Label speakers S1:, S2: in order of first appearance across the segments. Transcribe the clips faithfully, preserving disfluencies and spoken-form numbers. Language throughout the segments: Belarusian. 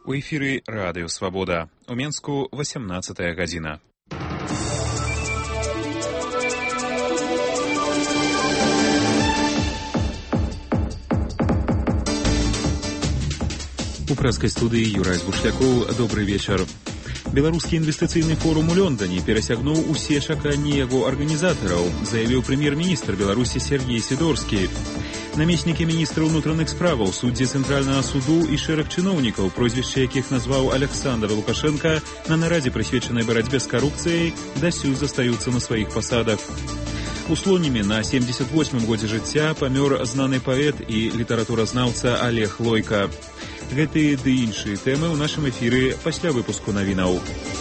S1: У эфіры Радыё Свабода. У Менску восемнадцатая гадзіна. У прэскай студыі Юрай Бушлякоў. Добры вечар. Беларускі інвестыцыйны форум у Лондоне перасягнуў усе чаканні яго арганізатараў, заявіў прэм'ер-міністр Беларусі Сергей Сидорскі. Намеснікі міністра ўнутраных справаў, суддзі цэнтральнага суду і шэраг чыноўнікаў, прозвішчы якіх назваў Александр Лукашенко, на нарадзе, прысвечанай барацьбе з карупцыяй, дасюль застаюцца на сваіх пасадах. У Слонімі на семдзесят восьмым годзе жыцця памёр знаны паэт і літаратуразнаўца Олег Лойка. Гэтыя ды іншыя тэмы ў нашым эфіры пасля выпуску навінаў.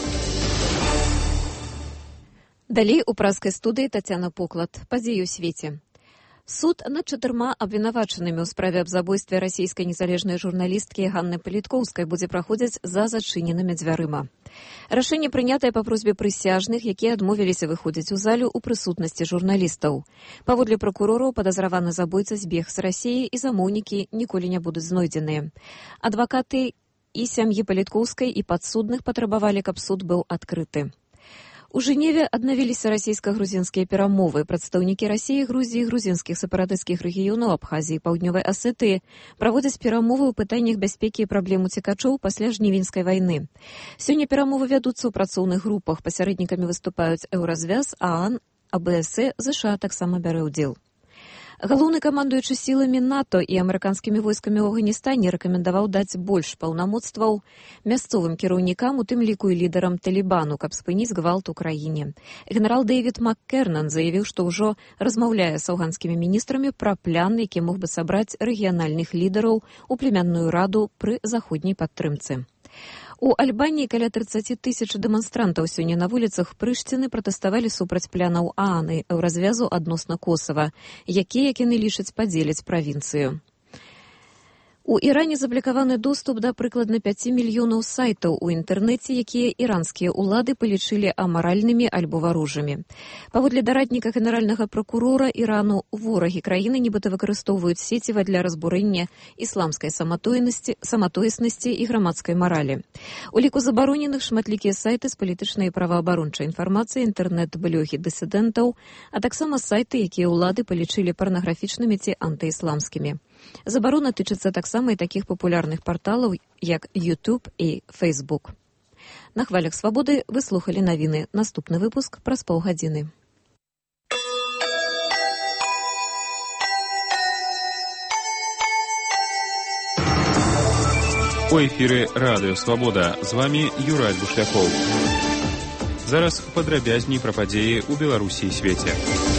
S2: Далей у празкай студыі Тацяна Поклад. Падзеі ў свеце. Суд над чатырма абвінавачанымі ў справе аб забойстве расійскай незалежнай журналісткі Ганны Паліткоўскай будзе праходзіць за зачыненымі дзвярыма. Рашэнне прынятае па просьбе прысяжных, якія адмовіліся выходзіць у залю ў прысутнасці журналістаў. Паводле пракурораў, падазраваны забойца збег з Расіі і замоўнікі ніколі не будуць знойдзеныя. Адвакаты і сям'і Паліткоўскай і падсудных патрабавалі, каб суд быў адкрыты. У Жэневе аднавіліся расійска-грузінскія перамовы. Прадстаўнікі Расіі, Грузіі, грузінскіх сепаратысцкіх рэгіёнаў Абхазіі, Паўднёвай Асетыі праводзяць перамовы ў пытаннях бяспекі і праблем уцекачоў пасля жнівеньскай вайны. Сёння перамовы вядуцца ў працоўных групах. Пасярэднікамі выступаюць Еўразвяз, ААН, АБСЭ, ЗША таксама бярэ ўдзел. Галоўны камандуючы сіламі НАТО і амерыканскімі войскамі ў Афганістане рэкамендаваў даць больш паўнамоцтваў мясцовым кіраўнікам, у тым ліку і лідарам Талібану, каб спыніць гвалт у краіне. Генерал Дэвід Маккернан заявіў, што ўжо размаўляе з афганскімі міністрамі пра план, які мог бы сабраць рэгіянальных лідараў у племянную раду пры заходняй падтрымцы. У Альбаніі каля трыццаць тысяч дэманстрантаў сёння на вуліцах Прыштыны пратэставалі супраць планаў ААН і Еўразвязу адносна Косава, якія, як яны лічаць, падзеляць правінцыю. У Іране заблокаваны доступ да прыкладна пяці мільёнаў сайтаў у інтэрнэце, якія іранскія ўлады палічылі амаральнымі альбо варожымі. Паводле дарадніка генеральнага пракурора Ірану, ворагі краіны нібыта выкарыстоўваюць сеціва для разбурэння ісламскай саматойнасці, саматоеснасці і грамадскай маралі. У ліку забароненых шматлікія сайты з палітычнай і праваабарончай інфармацыяй, інтэрнэт-блогі дысідэнтаў, а таксама сайты, якія ўлады палічылі парнаграфічнымі ці антыісламскімі. Забарона тычыцца таксама і такіх папулярных парталаў, як YouTube і Facebook. На хвалях свабоды вы слухалі навіны. Наступны выпуск праз паўгадзіны.
S1: У эфіры Радыё Свабода. З вамі Юрай Бушлякоў. Зараз падрабязней пра падзеі ў Беларусі і свеце.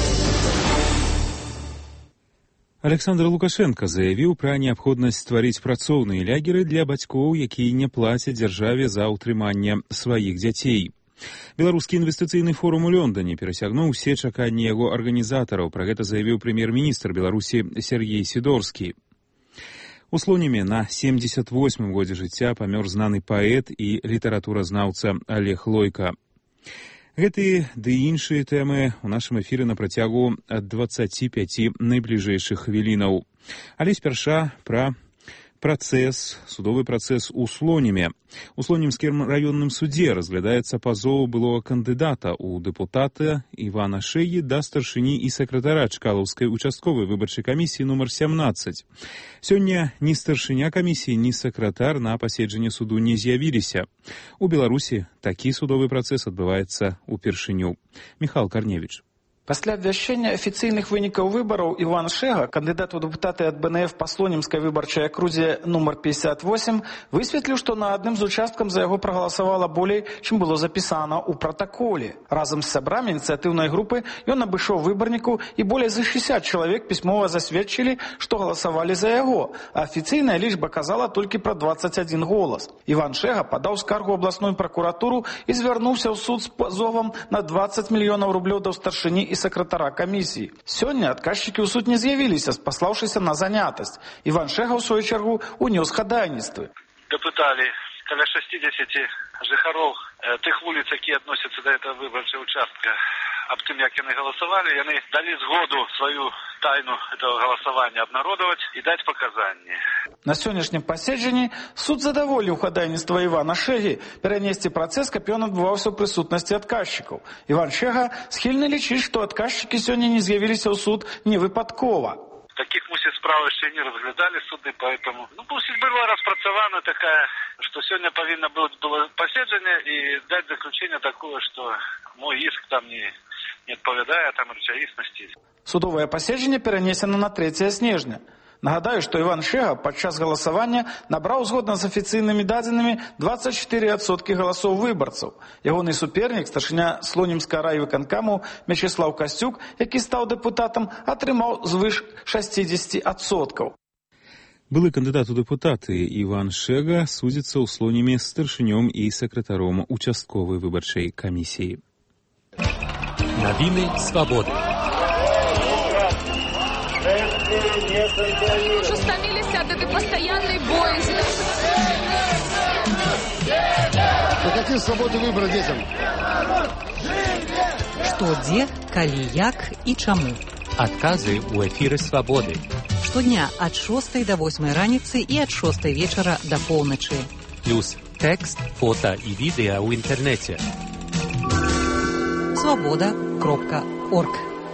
S1: Александр Лукашенко заявіў пра неабходнасць стварыць працоўныя лягеры для бацькоў, якія не плацяць дзяржаве за ўтрыманне сваіх дзяцей. Беларускі інвестыцыйны форум у Лондоне перасягнуў усе чаканні яго арганізатараў. Пра гэта заявіў прэм'ер-міністр Беларусі Сергей Сидорскі. У Слоніме на семдзесят восьмым годзе жыцця памёр знаны паэт і літаратуразнаўца Олег Лойка. Гэтыя ды іншыя тэмы ў нашым эфіры на працягу ад дваццаці пяці найбліжэйшых хвілінаў. Але спярша пра працэс, судовы працэс у Слоніме. У Слонімскім раённым судзе разглядаецца пазоў былога кандыдата ў дэпутата Івана Шэгі да старшыні і сакратара Чкалаўскай участковай выбарчай камісіі нумар сямнаццаць. Сёння ні старшыня камісіі, ні сакратар на паседжанне суду не з'явіліся. У Беларусі такі судовы працэс адбываецца ўпершыню. Міхал Карневіч.
S3: Пасля абвяшчэння афіцыйных вынікаў выбараў Іван Шэга, кандыдат у дэпутаты ад БНФ па Слонімскай выбарчай акрузе нумар пятьдесят восемь, высветліў, што на адным з участкам за яго прагаласавала болей, чым было запісана ў пратаколе. Разам з сябрамі ініцыятыўнай групы ён абышоў выбарнікаў, і болей за шэсцьдзесят чалавек пісьмова засведчылі, што галасавалі за яго, а афіцыйная лічба казала толькі пра дваццаць адзін голас. Іван Шэга падаў скаргу ў абласную пракуратуру і звярнуўся ў суд з пазовам на дваццаць мільёнаў рублёў да старшыні і сакратара камісіі. Сёння адказчыкі ў суд не з'явіліся, спаслаўшыся на занятасць. Іван Шэга, ў сваю чаргу, унёс хадайніцтвы.
S4: Дапыталі каля шэсцідзесяці жыхароў тых вуліц, якія адносяцца да этого выбарчага участка, аб тым, як яны галасавалі. Яны далі згоду сваю тайну этого голосования обнародовать и дать показания.
S3: На сённяшнім паседжанні суд задаволіў хадайніцтва Івана Шэгі перанесці працэс, каб ён адбываўся ў прысутнасці адказчыкаў. Іван Шэга схільны лічыць, што адказчыкі сёння не з'явіліся ў суд невыпадкова.
S4: Таких, мусить, справ еще не разглядали суды, поэтому, ну, пусть была распрацована такая, что сегодня повинно было, было поседжение и дать заключение такое, что мой иск там не, не отповедает там речаисности.
S3: Судовое паседжанне перенесено на трэцяе снежня. Нагадаю, што Іван Шэга падчас галасавання набраў згодна з афіцыйнымі дадзенымі двадцать четыре адсоткі галасоў выбарцаў. Ягоны супернік, старшыня Слонімскага райвыканкаму Мячеслаў Касцюк, які стаў дэпутатам, атрымаў звыш шестьдесят адсоткаў.
S1: Былы кандыдат у дэпутаты Іван Шэга судзіцца ў Слонімі старшынём і сакратаром участковай выбарчай камісіі.
S5: Навіны свабоды.
S6: Уже стомились от этой постоянной боязни.
S7: Вы хотите свободы выбора детям?
S8: Што, дзе, калі, як і чаму.
S5: Адказы ў эфіры свабоды.
S8: Штодня ад шостай да восьмай раніцы і ад шостай вечара да поўначы.
S5: Плюс тэкст, фота і відэа ў інтэрнэце.
S8: свобода кропка орг.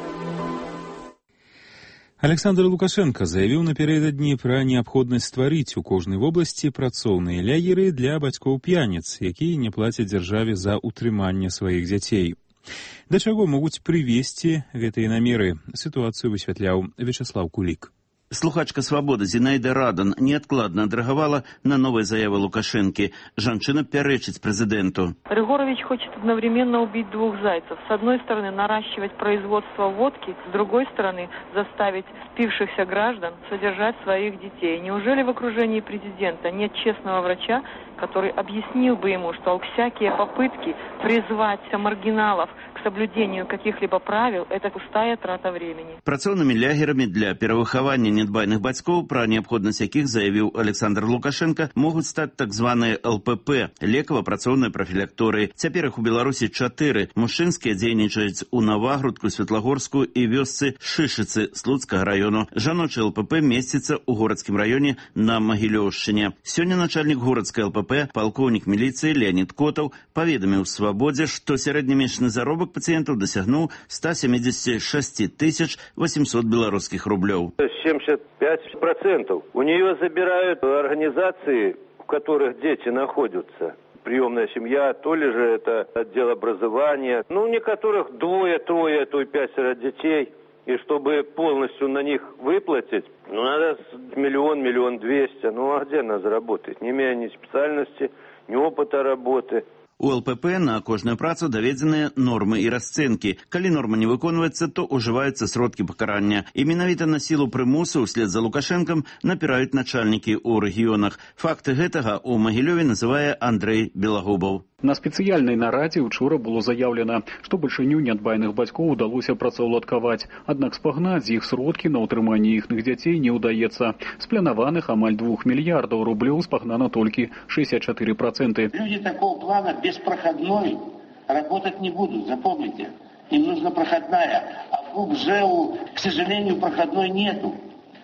S1: Александр Лукашенко заявіў напярэдадні пра неабходнасць стварыць у кожнай вобласці працоўныя лагеры для бацькоў-п'яніц, якія не плацяць дзяржаве за ўтрыманне сваіх дзяцей. Да чаго могуць прывесці гэтыя намеры? Сітуацыю высвятляў Вячеслав Кулик.
S9: Слухачка «Свободы» Зинаида Радан неадкладна адрэагавала на новые заявы Лукашенки. Жанчына пярэчыць президенту.
S10: Григорович хочет одновременно убить двух зайцев. С одной стороны, наращивать производство водки, с другой стороны, заставить спившихся граждан содержать своих детей. Неужели в окружении президента нет честного врача, который объяснил бы ему, что всякие попытки призвать маргиналов к соблюдению каких-либо правил – это пустая трата времени.
S9: Працоўнымі лягерамі для перавыхавання нядбайных бацькоў, пра неабходнасць якіх заявіў Александр Лукашенко, могуць стаць так званыя эл пэ пэ – лекава-працоўныя прафілакторыі. Цяпер іх у Беларусі чатыры. Мужчынскія дзейнічаюць у Навагрудку, Светлагорску і вёсцы Шышыцы Слуцкага раёну. Жаночы эл пэ пэ месціцца ў горадскім раёне на Магілёўшчыне. Сёння начальнік горадскай эл пэ пэ, палкоўнік міліцыі Леонид Котаў, паведаміў «Свабодзе», што сярэднемесячны заробак пациентов досягнул ста семидесяти шести тысяч восьмисот белорусских рублей.
S11: семьдесят пять процентов. У нее забирают организации, в которых дети находятся. Приемная семья, то ли же это отдел образования. Ну, у некоторых двое, трое, то и пятеро детей. И чтобы полностью на них выплатить, ну, надо миллион, миллион двести. Ну, а где она заработает? Не имея ни специальности, ни опыта работы.
S9: У эл пэ пэ на кожную працу даведзеныя нормы і расцэнкі. Калі норма не выконваецца, то ўжываюцца сродкі пакарання. І менавіта на сілу прымусу ўслед за Лукашэнкам напіраюць начальнікі ў рэгіёнах. Факты гэтага ў Магілёве называе Андрэй Белагубаў.
S12: На спецыяльнай нарадзе учора было заяўлена, што бальшыню нядбайных бацькоў удалося працаўладкаваць. Аднак спагнаць з іх сродкі на ўтрыманне іхных дзяцей не ўдаецца. З планаваных амаль двух мільярдаў рублёў спагнана толькі шестьдесят четыре процента.
S13: Люди такого плана беспроходной работать не будут, запомните. Им нужна проходная, а в ЖЭУ, к сожалению, проходной нету.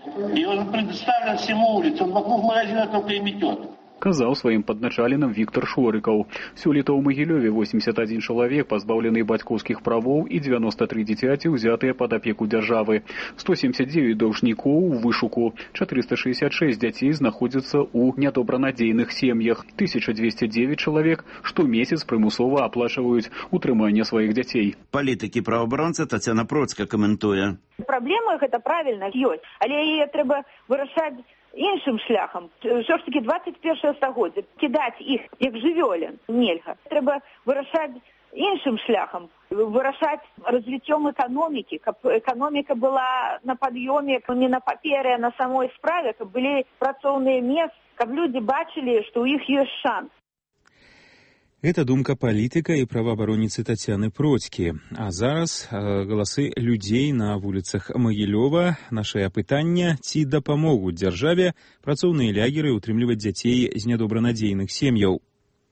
S13: И он предоставлен всему улице, он вокруг магазина только и метет.
S12: Казаў сваім падначаленым Віктор Шорыкаў. Сёлета ў Магілёве восемьдесят один чалавек пазбаўлены бацькоўскіх правоў і девяносто три дзіцяці ўзятыя пад апеку дзяржавы. сто семьдесят девять даўжнікоў у вышуку. четыреста шестьдесят шесть дзяцей знаходзяцца ў нядобранадзейных сем'ях. тысяча двести девять чалавек штомесяц прымусова аплачваюць утрыманне сваіх дзяцей.
S9: Палітыкі праваабаронца Тацяна Процька каментуе.
S14: Праблема гэта правільна ёсць, але яе трэба вырашаць іншым шляхам. Ўсё ж таки двадцать першае стагоддзе. Кідаць іх як жывёлін нельга. Трэба вырашаць іншым шляхам, вырашаць развіццём эканомікі, каб эканоміка была на пад'ёме не на паперы, а на самой справе, каб былі працоўныя месцы, каб людзі бачылі, што ў іх ёсць шанс.
S1: Гэта думка палітыка і праваабаронніцы Тацяны Процькі. А зараз э, галасы людзей на вуліцах Магілёва. Нашае пытанне, ці дапамогуць дзяржаве працоўныя лягеры ўтрымліваць дзяцей з нядобранадзейных сем'яў.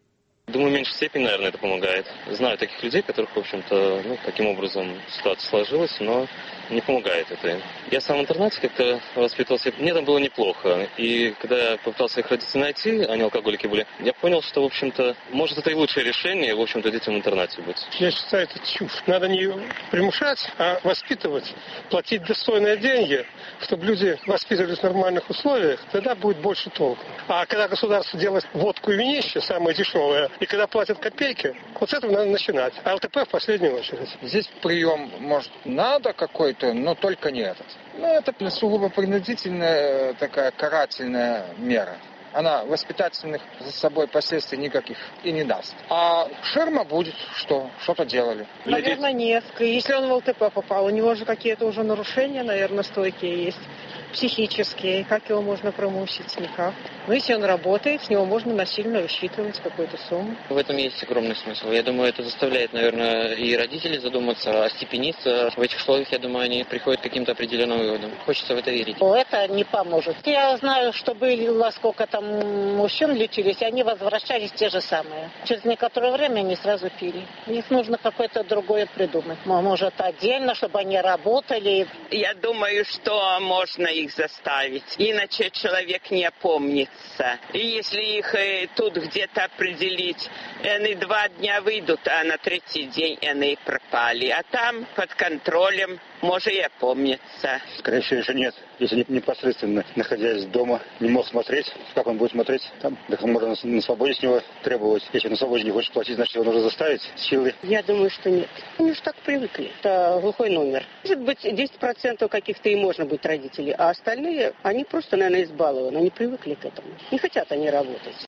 S15: Думаю, в меньшей степени, наверное, это помогает. Знаю таких людей, которых, в общем-то, ну, таким образом ситуация сложилась, но не помогает это. Я сам в интернате как-то воспитывался, мне там было неплохо. И когда я попытался своих родителей найти, они алкоголики были, я понял, что, в общем-то, может, это и лучшее решение, в общем-то, детям в интернате быть.
S16: Я считаю, это чушь. Надо не примушать, а воспитывать, платить достойные деньги, чтобы люди воспитывались в нормальных условиях, тогда будет больше толку. А когда государство делает водку и винище, самое дешевое, и когда платят копейки, вот с этого надо начинать. А ЛТП в последнюю очередь.
S17: Здесь прием, может, надо какой-то, но только не этот. Ну, это сугубо принудительная такая карательная мера. Она воспитательных за собой последствий никаких и не даст. А ширма будет, что что-то делали.
S18: Наверное, нет. Если он в ЛТП попал, у него же какие-то уже нарушения, наверное, стойкие есть. Психические. Как его можно промусить? Никак. Но если он работает, с него можно насильно рассчитывать какую-то сумму.
S15: В этом есть огромный смысл. Я думаю, это заставляет, наверное, и родителей задуматься, а степенисты в этих условиях, я думаю, они приходят к каким-то определенным выводам. Хочется в это верить.
S18: Это не поможет. Я знаю, что было сколько там мужчин лечились, они возвращались те же самые. Через некоторое время они сразу пили. Их нужно какое-то другое придумать. Может, отдельно, чтобы они работали.
S19: Я думаю, что можно их заставить, иначе человек не опомнится. И если их э, тут где-то определить, они два дня выйдут, а на третий день они пропали. А там под контролем может и опомниться.
S20: Скорее всего, еще нет. Если непосредственно, находясь дома, не мог смотреть, как он будет смотреть, там, так можно на свободе с него требовать. Если на свободе не хочет платить, значит, его нужно заставить силой.
S18: Я думаю, что нет. Они же так привыкли. Это глухой номер. Может быть, десять процентов каких-то и можно быть родителей, а остальные, они просто, наверное, избалованы. Они привыкли к этому. Не хотят они работать.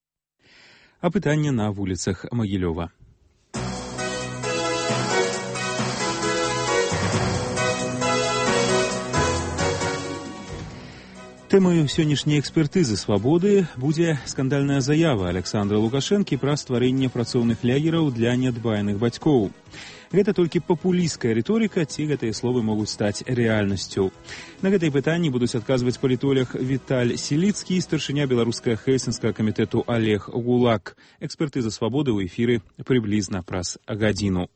S1: Апытанне на вуліцах Магілёва. Тэмаю сённяшняй экспертызы «Свабоды» будзе скандальная заява Александра Лукашэнкі пра стварэнне працоўных лягераў для нядбайных бацькоў. Гэта толькі папулісцкая рыторыка, ці гэтыя словы могуць стаць рэальнасцю. На гэтай пытанні будуць адказваць палітолог Віталь Селіцкі і старшыня беларускага хельсінскага камітэту Олег Гулак. Экспертыза «Свабоды» ў эфіры прыблізна праз гадзіну.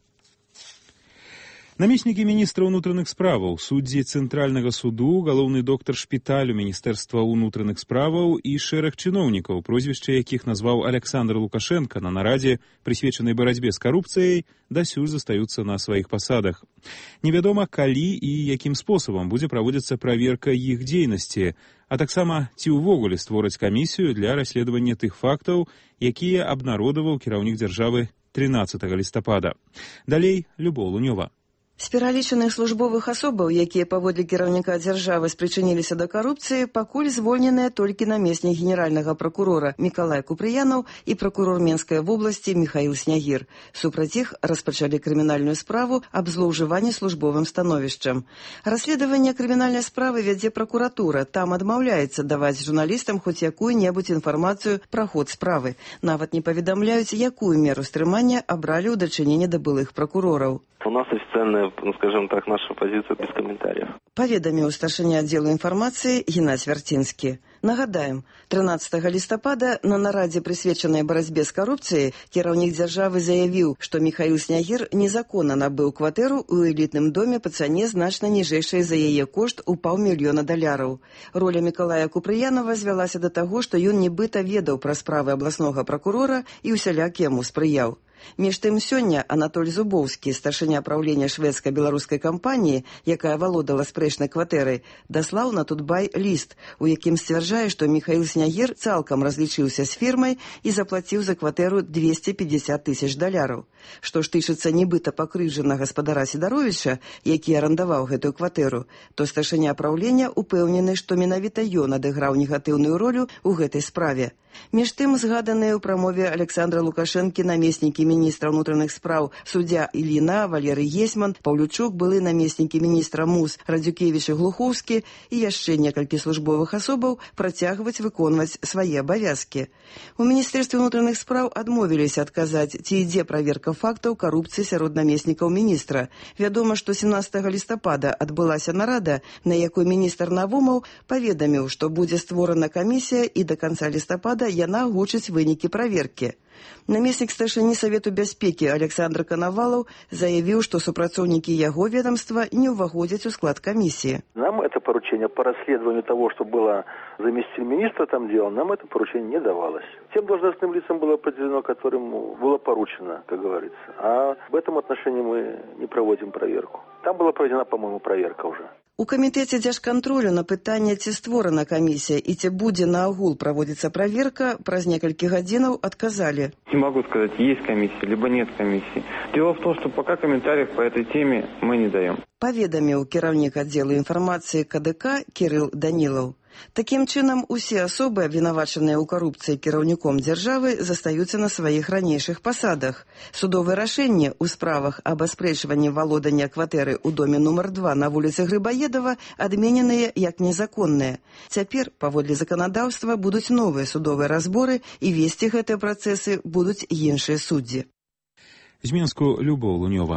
S1: Намеснікі міністра ўнутраных справаў, суддзі Цэнтральнага суду, галоўны доктар шпіталю Міністэрства ўнутраных справаў і шэраг чыноўнікаў, прозвішча якіх назваў Александр Лукашенко на нарадзе, прысвечанай барацьбе з карупцыяй, дасюль застаюцца на сваіх пасадах. Невядома, калі і якім спосабам будзе праводзіцца праверка іх дзейнасці, а таксама ці ўвогуле створаць камісію для расследавання тых фактаў, якія абнародаваў кіраўнік дзяржавы трынаццатага лістапада. Далей Любоў Лунёва.
S21: З пералічаных службовых асобаў, якія паводле кіраўніка дзяржавы спрычыніліся да карупцыі, пакуль звольненыя толькі намеснік генеральнага пракурора Мікалай Купрыянаў і пракурор Менскай вобласці Міхаіл Снягір. Супраць іх распачалі крымінальную справу аб злоўжыванні службовым становішчам. Расследаванне крымінальнай справы вядзе пракуратура. Там адмаўляецца даваць журналістам хоць якую-небудзь інфармацыю пра ход справы. Нават не паведамляюць, якую меру стрымання абралі ў дачыненні да былых пракурораў.
S22: У нас официальная, ну, скажем так, наша позиция без комментариев.
S21: Паведаміў старшыня аддзелу інфармацыі Геннадзь Вярцінскі. Нагадаем, трынаццатага лістапада на нарадзе, прысвечанай барацьбе з карупцыяй, кіраўнік дзяржавы заявіў, што Міхаіл Снягір незаконна набыў кватэру ў элітным доме па цане значна ніжэйшай за яе кошт у паўмільёна даляраў. Роля Мікалая Купрыянава звялася да таго, што ён нібыта ведаў пра справы абласнога пракурора і ўсяляк яму спрыяў. Між тым сёння Анатоль Зубоўскі, старшыня праўлення шведска-беларускай кампаніі, якая валодала спрэчнай кватэрай, даслаў на Тутбай ліст, у якім сцвярджае, што Міхаіл Снягір цалкам разлічыўся з фірмай і заплаціў за кватэру двесце пятьдесят тысяч даляраў. Што ж тычыцца нібыта пакрыўджана гаспадара Сідаровіча, які арандаваў гэтую кватэру, то старшыня праўлення упэўнены, што менавіта ён адыграў негатыўную ролю ў гэтай справе. Між тым, згаданыя ў прамове Александра Лукашэнкі намеснікі міністра ўнутраных спраў суддзя Іліна, Валерый Гесьман, Паўлючук, былы намеснікі міністра МУС Радзюкевіч і Глухоўскі і яшчэ некалькі службовых асобаў працягваць выконваць свае абавязкі. У Міністэрстве ўнутраных спраў адмовіліся адказаць, ці ідзе праверка фактаў карупцыі сярод намеснікаў міністра. Вядома, што сямнаццатага лістапада адбылася нарада, на якой міністр Навумаў паведаміў, што будзе створана камісія і да канца лістапада яна агучыць вынікі праверкі. Намеснік старшыні Савету бяспекі Александр Коновалов заявіў, што супрацоўнікі яго ведомства не ўваходзяць у склад комиссии.
S2: Нам это поручение по расследованию того, что было заместитель министра там делал, нам это поручение не давалось. Тем должностным лицам было определено, которым было поручено, как говорится. А в этом отношении мы не проводим проверку. Там была проведена, по-моему, проверка уже.
S21: У камітэце дзяржкантролю на пытанне, ці створана камісія і ці будзе наогул праводзіцца праверка, праз некалькі гадзінаў адказалі.
S4: Не могу сказать, есть комиссия, либо нет комиссии. Дело в том, что пока комментариев по этой теме мы не даем.
S21: Паведаміў кіраўнік аддзелу інфармацыі ка дэ ка Кірыл Данілаў. Такім чынам, усе асобы, абвінавачаныя ў карупцыі кіраўніком дзяржавы, застаюцца на сваіх ранейшых пасадах. Судовыя рашэнні ў справах аб аспрэчванні валодання кватэры ў доме нумар два на вуліцы Грыбаедова адмененыя як незаконныя. Цяпер, паводле заканадаўства, будуць новыя судовыя разборы і весці гэтыя працэсы будуць іншыя суддзі.
S1: З Мінску Любоў Лунёва.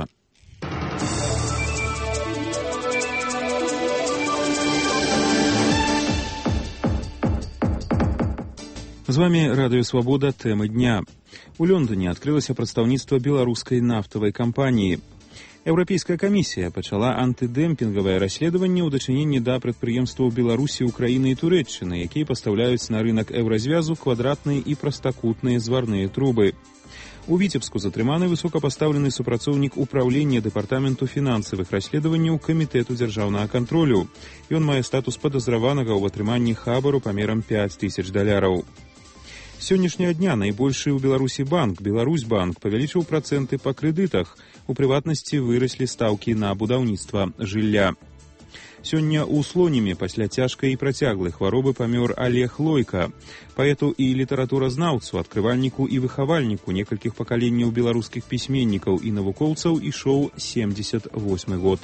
S1: З вами Радыё Свабода, тэмы дня. У Лондоне адкрылася прадстаўніцтва беларускай нафтавай кампаніі. Еўрапейская камісія пачала антыдэмпінгавае расследаванне ў дачыненні да прадпрыемстваў Беларусі, Украіны і Турэччыны, якія пастаўляюць на рынак еўразвязу квадратныя і прастакутныя зварныя трубы. У Віцебску затрыманы высокапастаўлены супрацоўнік управлення дэпартаменту фінансавых расследаванняў камітэту дзяржаўнага кантролю. Ён мае статус падазраванага ў атрыманні хабару памерам пяць тысяч даляраў. С сённяшняга дня найбольшы ў Беларусі банк, Беларусьбанк, павялічыў працэнты па крэдытах. У прыватнасці выраслі стаўкі на будаўніцтва жылля. Сёння ў Слонімі пасля цяжкай і працяглай хваробы памёр Олег Лойка. Паэту і літаратуразнаўцу, адкрывальніку і выхавальніку некалькіх пакаленняў беларускіх пісьменнікаў і навукоўцаў ішоў семдзесят восьмы год.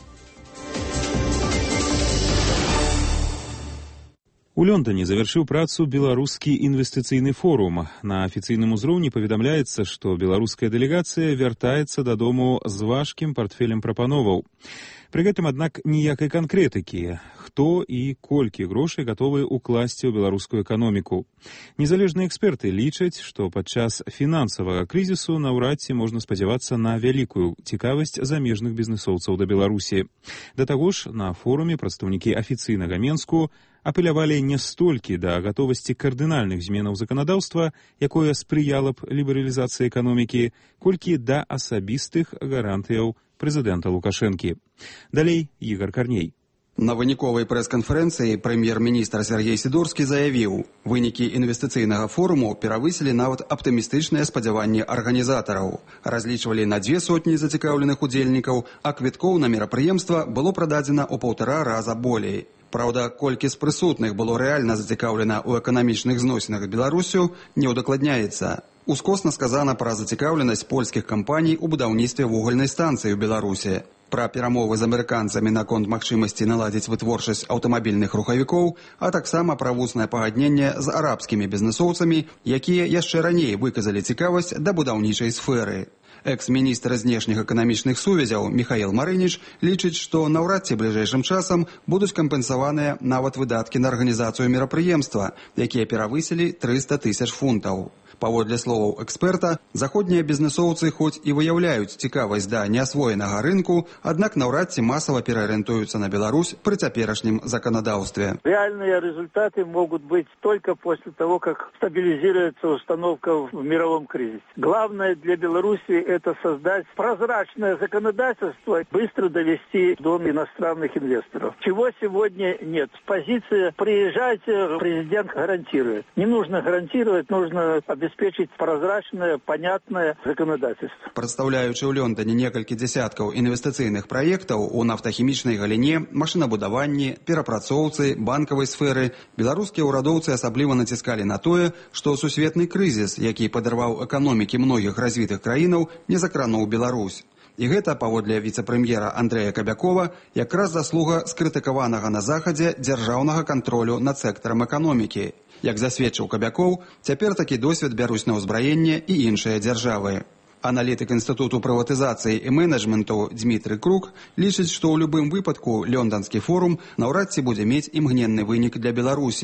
S1: У Лондоне завяршыў працу беларускі інвестыцыйны форум. На афіцыйным узроўні паведамляецца, што беларуская дэлегацыя вяртаецца дадому з важкім партфелем прапановаў. Пры гэтым, аднак, ніякай канкрэтыкі, хто і колькі грошай гатовы ўкласці ў беларускую эканоміку. Незалежныя эксперты лічаць, што падчас фінансавага крызісу наўрад ці можна спадзявацца на вялікую цікавасць замежных бізнесоўцаў да Беларусі. Да таго ж, на форуме прадстаўнікі афіцыйнага Менску апелявалі не столькі да гатовасці кардынальных зменаў заканадаўства, якое спрыяла б лібералізацыі эканомікі, колькі да асабістых гарантыяў прэзідэнта Лукашэнкі. Далей Ігор Карней.
S23: На выніковай прэс-канферэнцыі прэм'ер-міністр Сергей Сідорскі заявіў, вынікі інвестыцыйнага форуму перавысілі нават аптымістычныя спадзяванні арганізатараў. Разлічвалі на дзве сотні зацікаўленых удзельнікаў, а квіткоў на мерапрыемства было прададзена ў паўтара раза болей. Праўда, колькі з прысутных было рэальна зацікаўлена ў эканамічных зносінах з Беларусю, не ўдакладняецца. Ускосна сказана пра зацікаўленасць польскіх кампаній у будаўніцтве вугальнай станцыі ў Беларусі. Пра перамовы з амерыканцамі наконт магчымасці наладзіць вытворчасць аўтамабільных рухавікоў, а таксама пра вуснае пагадненне з арабскімі бізнесоўцамі, якія яшчэ раней выказалі цікавасць да будаўнічай сферы. Экс-міністр знешніх эканамічных сувязяў Міхаіл Марыніч лічыць, што наўрад ці бліжэйшым часам будуць кампенсаваныя нават выдаткі на арганізацыю мерапрыемства, якія перавысілі трыста тысяч фунтаў. Паводле словаў эксперта, заходнія бізнесоўцы хоць і выяўляюць цікавасць да неасвоенага рынку, аднак наўрад ці масава пераарыентуюцца на Беларусь при цяперашнім законодаўстве.
S24: Реальные результаты могут быть только после того, как стабилизируется установка в мировом кризисе. Главное для Беларуси это создать прозрачное законодательство, быстро довести до иностранных инвесторов. Чего сегодня нет. Позиция «приезжайте», президент гарантирует. Не нужно гарантировать, нужно обеспечить обеспечить прозрачное, понятное законодательство.
S23: Прадстаўляючы ў Лондоне некалькі дзесяткаў інвестыцыйных праектаў у нафтахімічнай галіне, машынабудаванні, перапрацоўцы, банкавай сферы, беларускія ўрадоўцы асабліва націскалі на тое, што сусветны крызіс, які падарваў эканомікі многіх развітых краінаў, не закрануў Беларусь. І гэта, паводле віцэ-прэм'ера Андрэя Кабякова, якраз заслуга скрытыкаванага на Захадзе дзяржаўнага кантролю над сектарам эканомікі. Як засведчыў Кабякоў, цяпер такі досвед бяруць на ўзбраенне і іншыя дзяржавы. Аналітык Інстытуту прыватызацыі і менеджменту Дмітрый Крук лічыць, што ў любым выпадку лонданскі форум наўрад ці будзе мець імгненны вынік для Беларусі.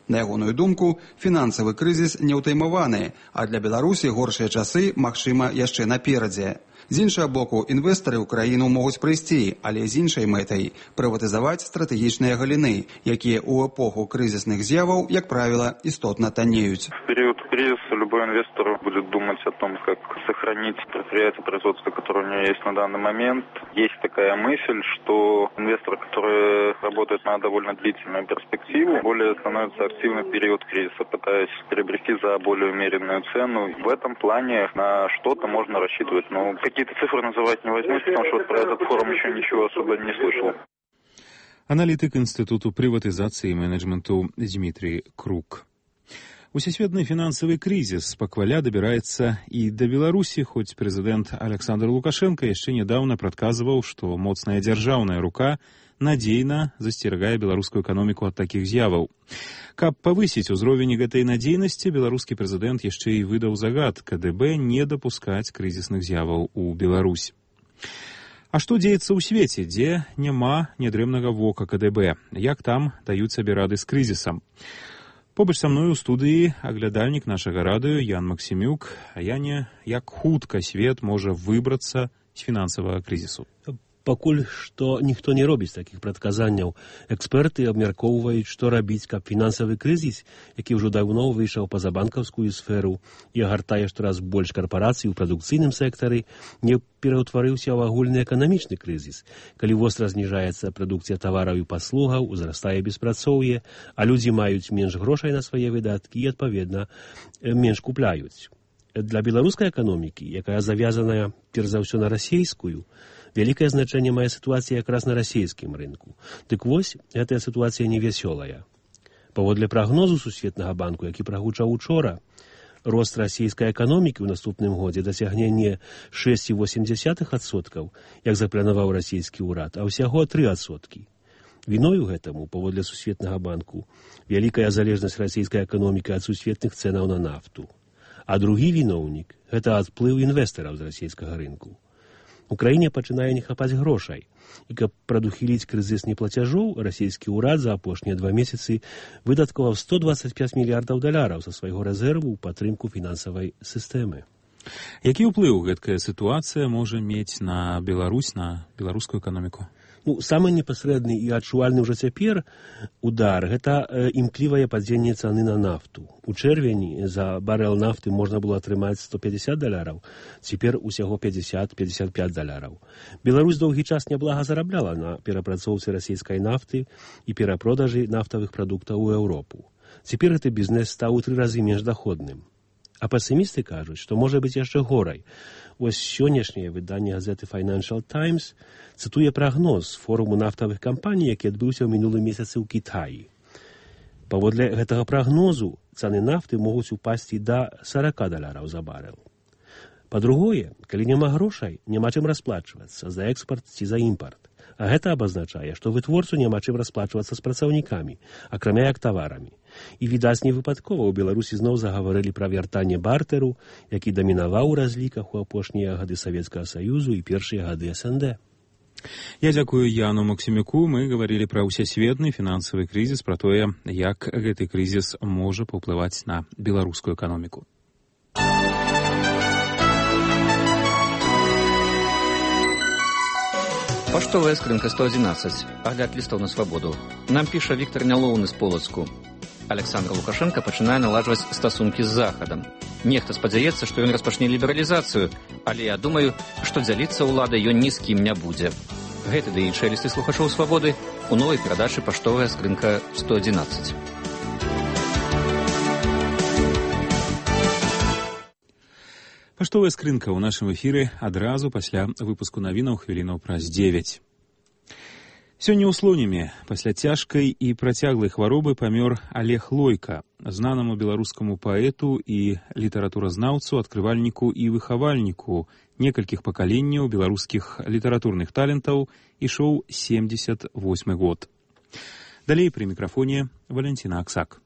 S23: На ягоную думку, фінансавы крызіс не ўтаймаваны, а для Беларусі горшыя часы, магчыма, яшчэ наперадзе. З іншага боку, інвестары ў краіну могуць прыйсці, але з іншай мэтай – прыватызаваць стратэгічныя галіны, якія ў эпоху крызісных з'яваў, як правіла, істотна таннеюць.
S3: В период кризиса любой инвестор будет думать о том, как сохранить предприятие, производство, которое у него есть на данный момент. Есть такая мысль, что инвестор, который работает на довольно длительную перспективу, более становится активным в период кризиса, пытаясь приобрести за более умеренную цену. В этом плане на что-то можно рассчитывать, но какие-то цифры называть не возьмусь, потому что вот про этот форум еще ничего особо не слышал.
S1: Аналитик Институту приватизации и менеджменту Дмитрий Крук. Усесветный финансовый кризис пакваля добирается и до Беларуси, хоть президент Александр Лукашенко еще недавно предсказывал, что моцная державная рука надейно застерегае беларускую экономику от таких з'яваў. Каб повысить узровень гэтай надейности, беларускі президент еще и выдал загад КДБ не допускать кризисных з'яваў у Беларусь. А что деется у свете, где нема нядрэмнага вока КДБ? Як там дают себе рады с кризисом? Побач со мной у студии оглядальник нашего радио Ян Максимюк. А Яне, як хутка свет можа выбраться з фінансавага кризису?
S5: Пакуль што ніхто не робіць такіх прадказанняў. Эксперты абмяркоўваюць, што рабіць, каб фінансавы крызіс, які ўжо даўно выйшаў па-за банкаўскую сферу і агартае штораз больш карпарацый у прадукцыйным сектары, не пераўтварыўся ў агульны эканамічны крызіс, калі востра зніжаецца прадукцыя тавараў і паслугаў, узрастае беспрацоўе, а людзі маюць менш грошай на свае выдаткі і, адпаведна, менш купляюць. Для беларускай эканомікі, якая завязаная перш за ўсё на расейскую, вялікае значэнне мае сітуацыя якраз на расійскім рынку. Дык вось, гэтая сітуацыя невясёлая. Паводле прагнозу Сусветнага банку, які прагучаў учора, рост расійскай эканомікі ў наступным годзе дасягне не шэсць цэлых восем дзесятых адсоткаў, як запланаваў расійскі ўрад, а ўсяго тры адсоткі. Віною гэтаму, паводле Сусветнага банку, вялікая залежнасць расійскай эканомікі ад сусветных цэнаў на нафту. А другі віноўнік – гэта адплыў інвестараў з расійскага рынку. У краіне пачынае не хапаць грошай, і каб прадухіліць крызіс неплацяжоў, расійскі ўрад за апошнія два месяцы выдаткаваў сто дваццаць пяць мільярдаў даляраў са свайго рэзерву ў падтрымку фінансавай сістэмы.
S1: Які ўплыў гэткая сітуацыя можа мець на Беларусь, на беларускую эканоміку?
S5: Ну, самы непасрэдны і адчувальны ўжо цяпер удар – гэта э, імклівае падзенне цаны на нафту. У чэрвені за барэл нафты можна было атрымаць сто пятьдесят даляраў, цяпер усяго пятьдесят — пятьдесят пять даляраў. Беларусь доўгі час няблага зарабляла на перапрацоўцы расійскай нафты і перапродажы нафтавых прадуктаў у Еўропу. Цяпер гэты бізнес стаў у тры разы менш даходным. А песімісты кажуць, што можа быць яшчэ горай. Вось сённяшняе выданне газеты Financial Times цытуе прагноз форуму нафтавых кампаній, які адбыўся ў мінулым месяцы ў Кітаі. Паводле гэтага прагнозу цаны нафты могуць упасці да сорок даляраў за барэл. Па-другое, калі няма грошай, няма чым расплачвацца за экспарт ці за імпарт. А гэта абазначае, што вытворцу няма чым расплачвацца з працаўнікамі, акрамя як таварамі. І, відаць, не выпадкова ў Беларусі зноў загаварылі пра вяртанне бартэру, які дамінаваў у разліках у апошнія гады Савецкага Саюзу і першыя гады эс эн дэ.
S1: Я дзякую Яну Максимюку. Мы гаварылі пра ўсесветны фінансавы крызіс, пра тое, як гэты крызіс можа паўплываць на беларускую эканоміку.
S6: Паштовая скрынка сто одиннадцать. Агляд лістаў на свабоду. Нам піша Віктор Нялоўны з Полацку. Александр Лукашенко пачынае наладжваць стасункі з Захадам. Нехта спадзяецца, што ён распачне лібералізацыю, але я думаю, што дзяліцца ўладай ён ні з кім не будзе. Гэты да іншыя лісты слухачоў свабоды у новай перадачы «Паштовая скрынка сто одиннадцать».
S1: Паштовая скрынка ў нашым эфіры адразу пасля выпуску навінаў хвілінаў праз дзевяць. Сёння ў Слонімі пасля цяжкай і працяглай хваробы памёр Олег Лойка, знанаму беларускаму паэту і літаратуразнаўцу, адкрывальніку і выхавальніку некалькіх пакаленняў беларускіх літаратурных талентаў, ішоў семьдесят восьмы год. Далей пры мікрафоне Валентина Аксак.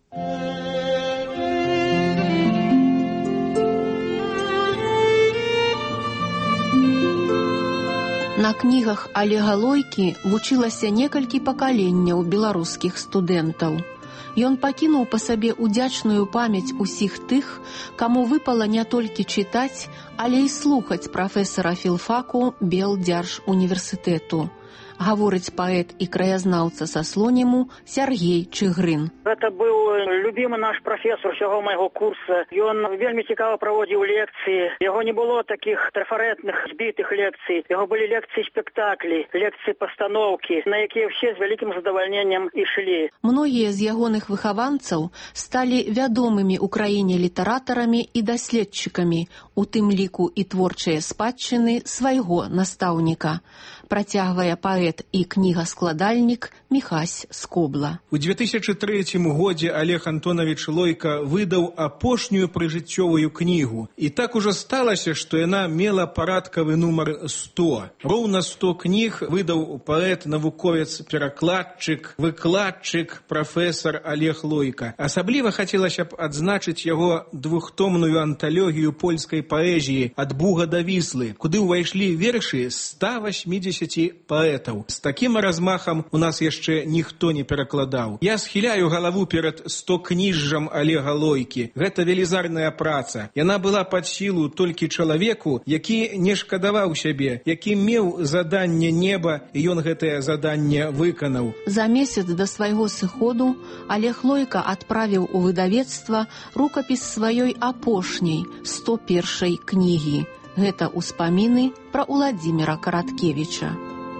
S7: На кнігах Олега Лойкі вучылася некалькі пакаленняў беларускіх студэнтаў. ён пакінуў па сабе удзячную памяць усіх тых, каму выпала не толькі чытаць, але і слухаць прафесара філфаку Белдзяржуніверсітэту. Гаворыць паэт і краязнаўца са Слоніму Сяргей Чыгрын.
S24: Гэта быў любімы наш прафесор усяго майго курса. Ён вельмі цікава праводзіў лекцыі. Яго не было такіх трафарэтных, збітых лекцый. Яго былі лекцыі-спектаклі, лекцыі-пастаноўкі, на якія ўсе з вялікім задавальненнем ішлі.
S7: Многія з ягоных выхаванцаў сталі вядомымі ў краіне літаратарамі і даследчыкамі, у тым ліку і творчыя спадчыны свайго настаўніка. Працягвае паэт і кнігаскладальнік Міхась Скобла.
S8: У две тысячи третьем годзе Олег Антонович Лойка выдаў апошнюю прыжыццёвую кнігу. І так ужо сталася, што яна мела парадкавы нумар сто. Роўна сто кніг выдаў паэт, навуковец, перакладчык, выкладчык, прафесар Олег Лойка. Асабліва хацелася б адзначыць яго двухтомную анталогію польскай паэзіі «Ад Буга да Віслы», куды ўвайшлі вершы ста восьмидесяти паэтаў. З такім размахам у нас яшчэ ніхто не перакладаў. Я схіляю галаву перад стокніжжам Олега Лойкі. Гэта велізарная праца. Яна была пад сілу толькі чалавеку, які не шкадаваў сябе, які меў заданне неба, і ён гэтае заданне выканаў.
S7: За месяц да свайго сыходу Олег Лойка адправіў у выдавецтва рукапіс сваёй апошняй, сто першай кнігі. Гэта ўспаміны пра Уладзіміра Караткевіча.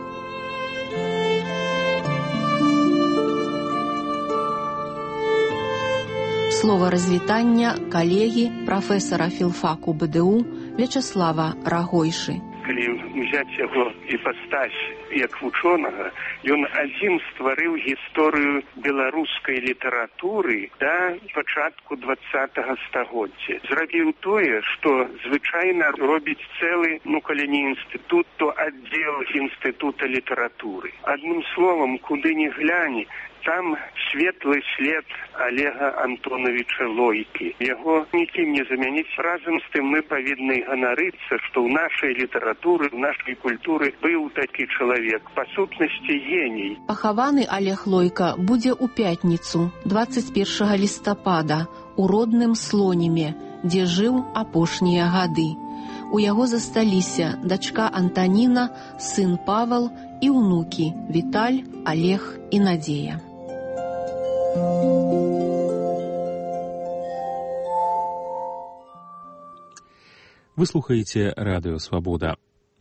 S7: Слова развітання калегі прафесара філфаку БДУ Вячаслава Рагойшы.
S10: Калі ўзяць яго іпастась як вучонага, ён адзін стварыў гісторыю беларускай літаратуры да пачатку двадцатага стагоддзя. Зрабіў тое, што звычайна робіць цэлы, ну калі не інстытут, то аддзел інстытута літаратуры. Адным словам, куды ни глянь, там светлый след Олега Антоновича Лойкі. Яго нікім не замяніць. Разам з тым мы павінны ганарыцца, што ў нашай літаратуры, ў нашай культуры быў такі чалавек, па сутнасці геній.
S7: Пахаваны Олег Лойка будзе ў пятніцу, двадцать первого лістапада, у родным Слоніме, дзе жыў апошнія гады. У яго засталіся дачка Антаніна, сын Павел і ўнукі Віталь, Олег і Надзея.
S1: Вы слухаеце радыё «Свабода».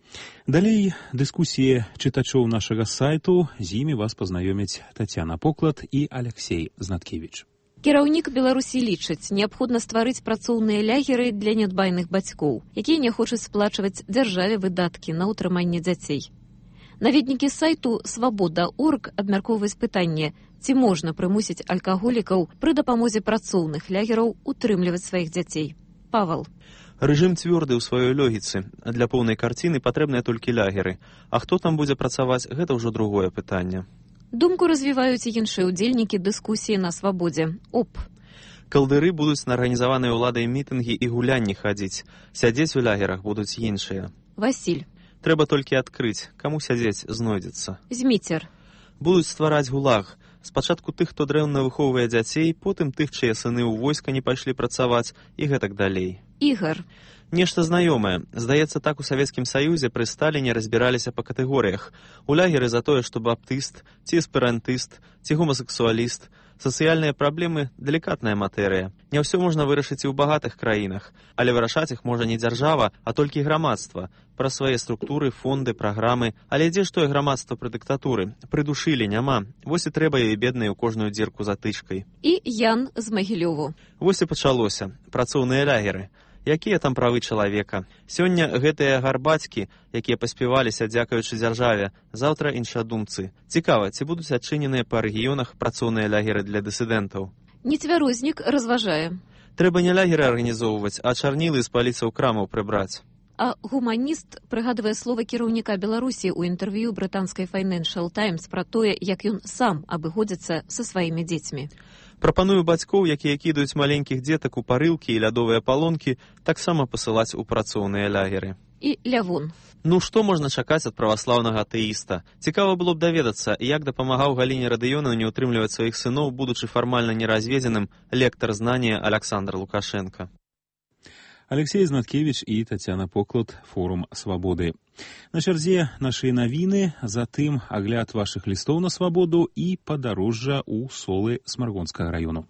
S1: Далей дыскусія чытачоў нашага сайту, з імі вас пазнаёмяць Тацяна Поклад і Алексей Знаткевіч.
S11: Кіраўнік Беларусі лічыць, неабходна стварыць працоўныя лягеры для нядбайных бацькоў, якія не хочуць сплачваць дзяржаве выдаткі на ўтрыманне дзяцей. Наведнікі сайту «Свабода точка орг» абмяркоўваюць пытанне, ці можна прымусіць алкаголікаў пры дапамозе працоўных лягераў утрымліваць сваіх дзяцей. Павел.
S25: Рэжым цвёрды ў сваёй логіцы. Для поўнай карціны патрэбныя толькі лягеры. А хто там будзе працаваць, гэта ўжо другое пытанне.
S11: Думку развіваюць і іншыя ўдзельнікі дыскусіі на «Свабодзе». Оп.
S25: Калдыры будуць на арганізаваныя ўладай мітынгі і гулянні хадзіць. Сядзець у лягерах будуць іншыя.
S11: Васіль.
S25: Трэба толькі адкрыць, каму сядзець знойдзецца.
S11: Зміцер.
S25: Будуць ствараць гулаг. Спачатку тых, хто дрэнна выхоўвае дзяцей, потым тых, чые сыны ў войска не пайшлі працаваць, і гэтак далей.
S11: Ігар.
S25: Нешта знаёмае. Здаецца, так у Савецкім Саюзе пры Сталіне разбіраліся па катэгорыях. У лягеры за тое, што баптыст, ці эсперантыст, ці гомасексуаліст. Сацыяльныя праблемы – далікатная матэрыя. Не ўсё можна вырашыць і ў багатых краінах, але вырашаць іх можа не дзяржава, а толькі грамадства. Пра свае структуры, фонды, праграмы. Але дзе ж тое грамадства пры дыктатуры? Прыдушылі няма. Вось і трэба ёй беднай у кожную дзірку затычкай.
S11: І Ян з Магілёву.
S25: Вось і пачалося. Працоўныя лягеры. Якія там правы чалавека? Сёння гэтыя гарбацькі, якія паспяваліся дзякуючы дзяржаве, заўтра іншадумцы. Цікава, ці будуць адчыненыя па рэгіёнах працоўныя лягеры для дысідэнтаў?
S11: Нецвярознік разважае.
S25: Трэба не лягеры арганізоўваць, а чарнілы з паліцаў крамаў прыбраць.
S11: А гуманіст прыгадвае слова кіраўніка Беларусі ў інтэрв'ю брытанскай Financial Times пра тое, як ён сам абыходзіцца са сваімі дзецьмі.
S25: Прапаную бацькоў, якія кідаюць маленькіх дзетак у парылкі і лядовыя палонкі, таксама пасылаць у працоўныя лягеры.
S11: і Лявон.
S25: Ну, што можна чакаць ад праваслаўнага атэіста? Цікава было б даведацца, як дапамагаў Галіне Радыёнаў не ўтрымліваць сваіх сыноў, будучы фармальна неразведзеным, лектар знання Александр Лукашенко.
S1: Алексей Знаткевич і Тацяна Поклад, Форум Свабоды. На чарзе нашы навіны, затым агляд вашых лістоў на свабоду і падарожжа ў Солы Смаргонскага раёну.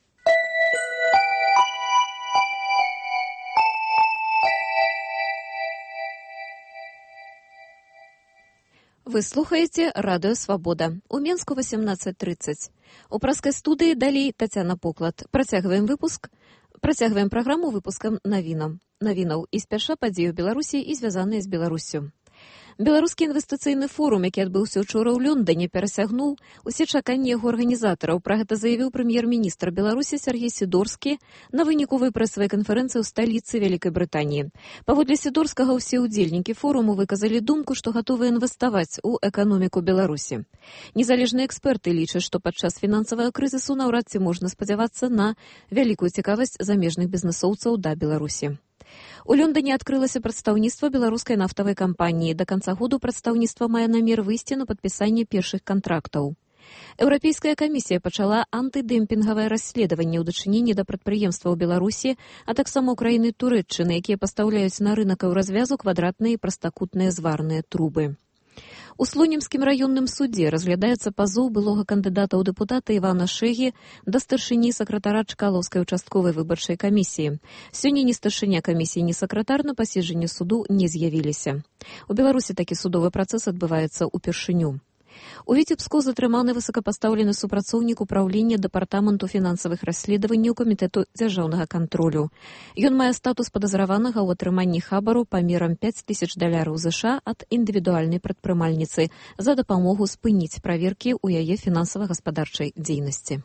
S11: Вы слухаеце радыё «Свабода». У Менску восемнадцать тридцать. У праскай студыі далей Тацяна Поклад. Працягваем выпуск. Працягваем праграму выпускам навінаў. Навінаў і спяша падзеі ў Беларусі і звязаныя з Беларуссю. Беларускі інвестыцыйны форум, які адбыўся ўчора ў Лондоне, перасягнуў усе чаканні яго арганізатараў. Пра гэта заявіў прэм'ер-міністр Беларусі Сергей Сідорскі на выніковай прэсавай канферэнцыі ў сталіцы Вялікай Брытаніі. Паводле Сідорскага, усе ўдзельнікі форуму выказалі думку, што гатовы інвеставаць у эканоміку Беларусі. Незалежныя эксперты лічаць, што падчас фінансавага крызісу наўрад ці можна спадзявацца на вялікую цікавасць замежных бізнесоўцаў да Беларусі. У Лондоне адкрылася прадстаўніцтва беларускай нафтавай кампаніі. Да канца году прадстаўніцтва мае намер выйсці на падпісанне першых кантрактаў. Еўрапейская камісія пачала антыдэмпінгавае расследаванне ў дачыненні да прадпрыемстваў Беларусі, а таксама ўкраіны Турэччыны, якія пастаўляюць на рынак у развязу квадратныя і прастакутныя зварныя трубы. У Слонімскім раённым судзе разглядаецца пазоў былога кандыдата ў дэпутаты Івана Шэгі да старшыні сакратара Чкалаўскай участковай выбарчай камісіі. Сёння ні старшыня камісіі, ні сакратар на паседжанні суду не з'явіліся. У Беларусі такі судовы працэс адбываецца ўпершыню. У Віцебску затрыманы высокапастаўлены супрацоўнік управлення дэпартаменту фінансавых расследаванняў камітэту дзяржаўнага кантролю. Ён мае статус падазраванага ў атрыманні хабару памерам пяць тысяч даляраў ЗША ад індывідуальнай прадпрымальніцы за дапамогу спыніць праверкі ў яе фінансава-гаспадарчай дзейнасці.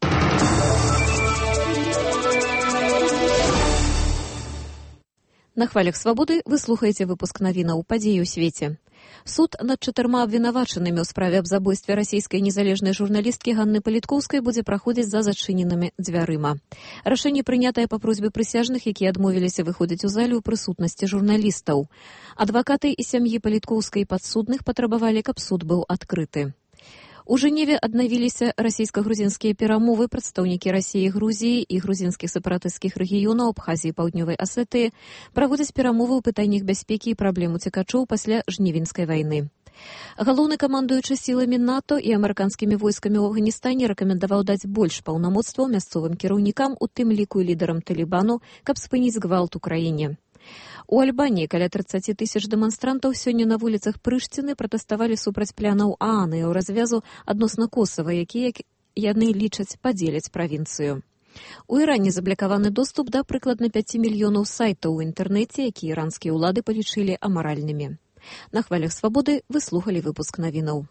S11: На хвалях свабоды вы слухаеце выпуск навінаў падзеі ў свеце. Суд над чатырма абвінавачанымі ў справе аб забойстве расійскай незалежнай журналісткі Ганны Паліткоўскай будзе праходзіць за зачыненымі дзвярыма. Рашэнне прынятае па просьбе прысяжных, якія адмовіліся выходзіць у зале ў прысутнасці журналістаў. Адвакаты і сям'і Паліткоўскай і падсудных патрабавалі, каб суд быў адкрыты. У Жэневе аднавіліся расійска-грузінскія перамовы. Прадстаўнікі Расіі, Грузіі і грузінскіх сепаратысцкіх рэгіёнаў Абхазіі і Паўднёвай Асетыі праводзяць перамовы ў пытаннях бяспекі і праблем уцекачоў пасля жнівеньскай вайны. Галоўны камандуючы сіламі НАТО і амерыканскімі войскамі ў Афганістане рэкамендаваў даць больш паўнамоцтваў мясцовым кіраўнікам, у тым ліку і лідарам Талібану, каб спыніць гвалт у краіне. У Альбаніі каля трыццаць тысяч дэманстрантаў сёння на вуліцах Прыштыны пратэставалі супраць планаў ААН і ў развязу адносна Косава, якія яны лічаць падзеляць правінцыю. У Іране заблакаваны доступ да прыкладна пяць мільёнаў сайтаў у інтэрнэце, якія іранскія ўлады палічылі амаральнымі. На хвалях свабоды вы слухалі выпуск навінаў.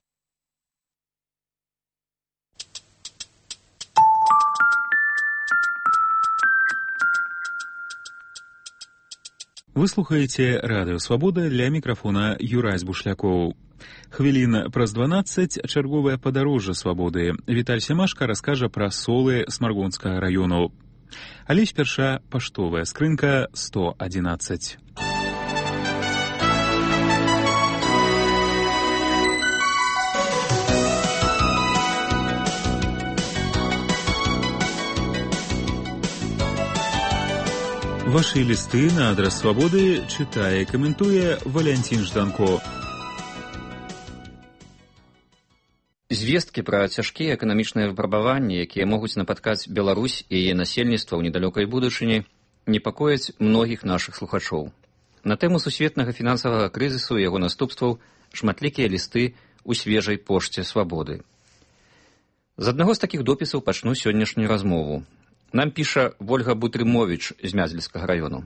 S1: Вы слухаеце радыё «Свабода», ля мікрафона Юрась Бушлякоў. Хвілін праз дванаццаць чарговае падарожжа свабоды. Віталь Семашка раскажа пра Солы Смаргонскага раёну. Але спярша паштовая скрынка сто адзінаццаць. Ваши листы на адрес свабоды чытае і каментуе Валянцін Жданко.
S6: Звесткі пра цяжкія эканамічныя выпрабаванні, якія могуць напаткаць Беларусь і яе насельніцтва ў недалёкай будучыні, непакояць многіх нашых слухачоў. На тэму сусветнага фінансавага крызісу і яго наступстваў шматлікія лісты ў свежай пошце свабоды. З аднаго з такіх допісаў пачну сённяшнюю размову. Нам піша Вольга Бутрымовіч з Мязельскага раёну.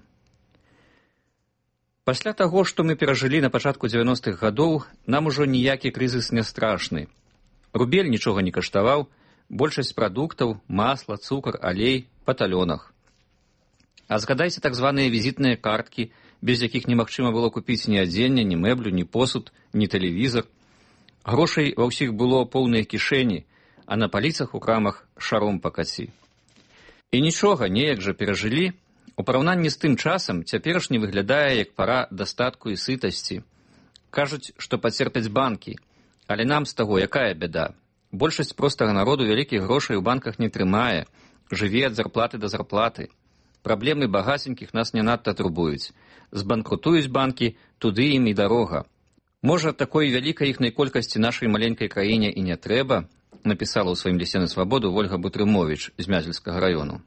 S6: Пасля таго, што мы перажылі на пачатку дзевяностых гадоў, нам ужо ніякі крызіс не страшны. Рубель нічога не каштаваў, большасць прадуктаў, масла, цукар, алей па талёнах. А згадайце так званыя візітныя карткі, без якіх немагчыма было купіць ні адзенне, ні мэблю, ні посуд, ні тэлевізор. Грошай ва ўсіх было поўныя кішэні, а на паліцах у крамах шаром пакаці. І нічога, неяк жа перажылі, У параўнанні з тым часам цяперашні выглядае як пара дастатку і сытасці. Кажуць, што пацерпяць банкі, але нам з таго якая бяда? Большасць простага народу вялікіх грошай у банках не трымае, жыве ад зарплаты да зарплаты. Праблемы багаценькіх нас не надта турбуюць. Збанкрутуюць банкі, туды ім і дарога. Можа, такой вялікай іхнай колькасці нашай маленькай краіне і не трэба, напісала ў сваім лісце на свабоду Вольга Бутрымовіч з Мязельскага раёну.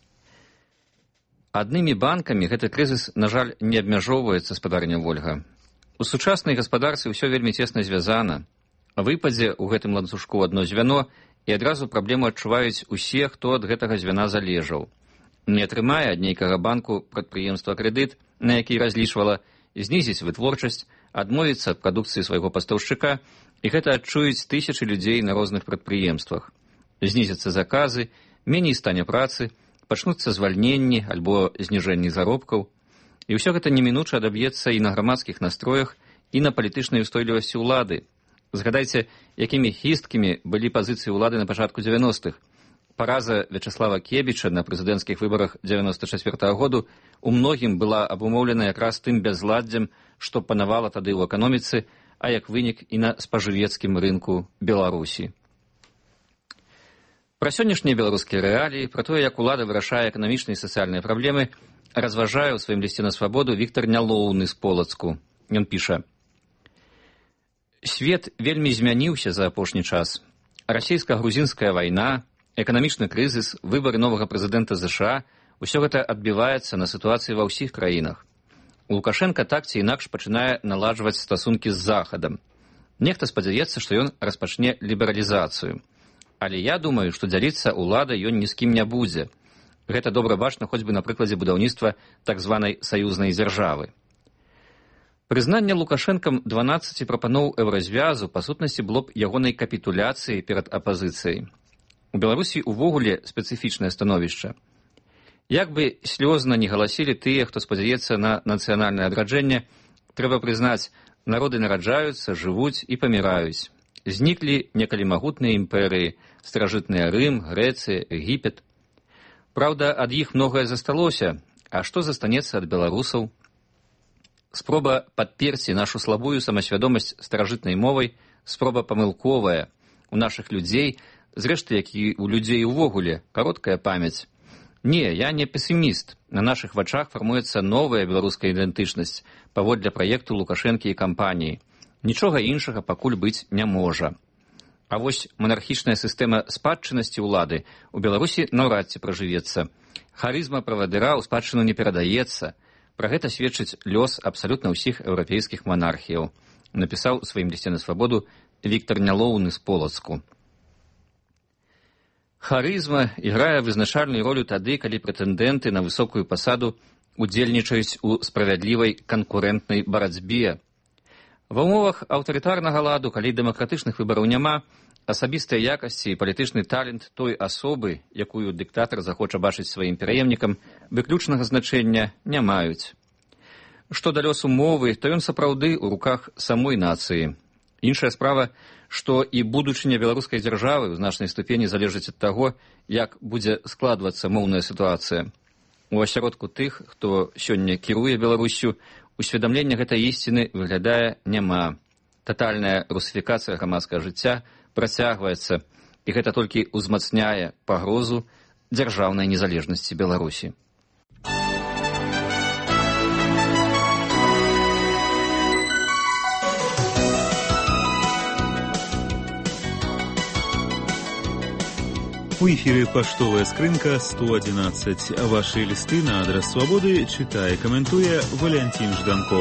S6: Аднымі банкамі гэты крызіс, на жаль, не абмяжоўваецца, спадарня Вольга. У сучаснай гаспадарцы ўсё вельмі цесна звязана. Выпадзе ў гэтым ланцужку адно звяно, і адразу праблему адчуваюць усе, хто ад гэтага звяна залежаў. Не атрымае ад нейкага банку прадпрыемства крэдыт, на які разлічвала, знізіць вытворчасць, адмовіцца ад прадукцыі свайго пастаўшчыка, і гэта адчуюць тысячы людзей на розных прадпрыемствах. Знізяцца заказы, меней стане працы, пачнуцца звальненні альбо зніжэнні заробкаў. І ўсё гэта немінуча адаб'ецца і на грамадскіх настроях, і на палітычнай устойлівасці ўлады. Згадайце, якімі хісткімі былі пазіцыі ўлады на пачатку дзевяностых. Параза Вячаслава Кебіча на прэзідэнцкіх выбарах дзевяноста чацвёртага году у многім была абумоўлена якраз тым бязладдзем, што панавала тады ў эканоміцы, а як вынік і на спажывецкім рынку Беларусі. Пра сённяшнія беларускія рэаліі, пра тое, як улада вырашае эканамічныя і сацыяльныя праблемы, разважае ў сваім лісце на свабоду Віктар Нялоўны з Полацку. Ён піша: «Свет вельмі змяніўся за апошні час. Расійска-грузінская вайна, эканамічны крызіс, выбары новага прэзідэнта ЗША – усё гэта адбіваецца на сітуацыі ва ўсіх краінах. Лукашенка так ці інакш пачынае наладжваць стасункі з Захадам. Нехта спадзяецца, што ён распачне лібералізацыю. Але я думаю, што дзяліцца ўладай ён ні з кім не будзе. Гэта добра бачна хоць бы на прыкладзе будаўніцтва так званай саюзнай дзяржавы. Прызнанне Лукашэнкам дванаццаці прапаноў еўразвязу па сутнасці было б ягонай капітуляцыяй перад апазіцыяй. У Беларусі ўвогуле спецыфічнае становішча. Як бы слёзна не галасілі тыя, хто спадзяецца на нацыянальнае адраджэнне, трэба прызнаць, народы нараджаюцца, жывуць і паміраюць. Зніклі некалі магутныя імперыі, старажытныя Рым, Грэцыя, Егіпет. Праўда, ад іх многае засталося, а што застанецца ад беларусаў? Спроба падперці нашу слабую самасвядомасць старажытнай мовай, спроба памылковая. У нашых людзей, зрэшты, як і у людзей увогуле, кароткая памяць. Не, я не песіміст. На нашых вачах фармуецца новая беларуская ідэнтычнасць паводле праекту Лукашэнкі і кампаніі. Нічога іншага пакуль быць не можа. А вось манархічная сістэма спадчыннасці ўлады у Беларусі наўрад ці пражывецца. Харызма правадыра ў спадчыну не перадаецца. Пра гэта сведчыць лёс абсалютна ўсіх еўрапейскіх манархіяў, напісаў у сваім лісце на свабоду Віктар Нялоўны з Полацку. Харызма іграе вызначальную ролю тады, калі прэтэндэнты на высокую пасаду удзельнічаюць у справядлівай канкурэнтнай барацьбе. Ва ўмовах аўтарытарнага ладу, калі дэмакратычных выбараў няма, асабістыя якасці і палітычны талент той асобы, якую дыктатар захоча бачыць сваім пераемнікам, выключнага значэння не маюць. Што да лёсу мовы, то ён сапраўды ў руках самой нацыі. Іншая справа, што і будучыня беларускай дзяржавы ў значнай ступені залежыць ад таго, як будзе складвацца моўная сітуацыя. У асяродку тых, хто сёння кіруе Беларусю, усведамлення гэтай ісціны выглядае няма. Татальная русіфікацыя грамадскага жыцця працягваецца, і гэта толькі ўзмацняе пагрозу дзяржаўнай незалежнасці Беларусі.
S1: У эфире «Поштовая скрынка» сто одиннадцать. Ваши листы на адрес «Свободы» читая и комментуя Валентин Жданко.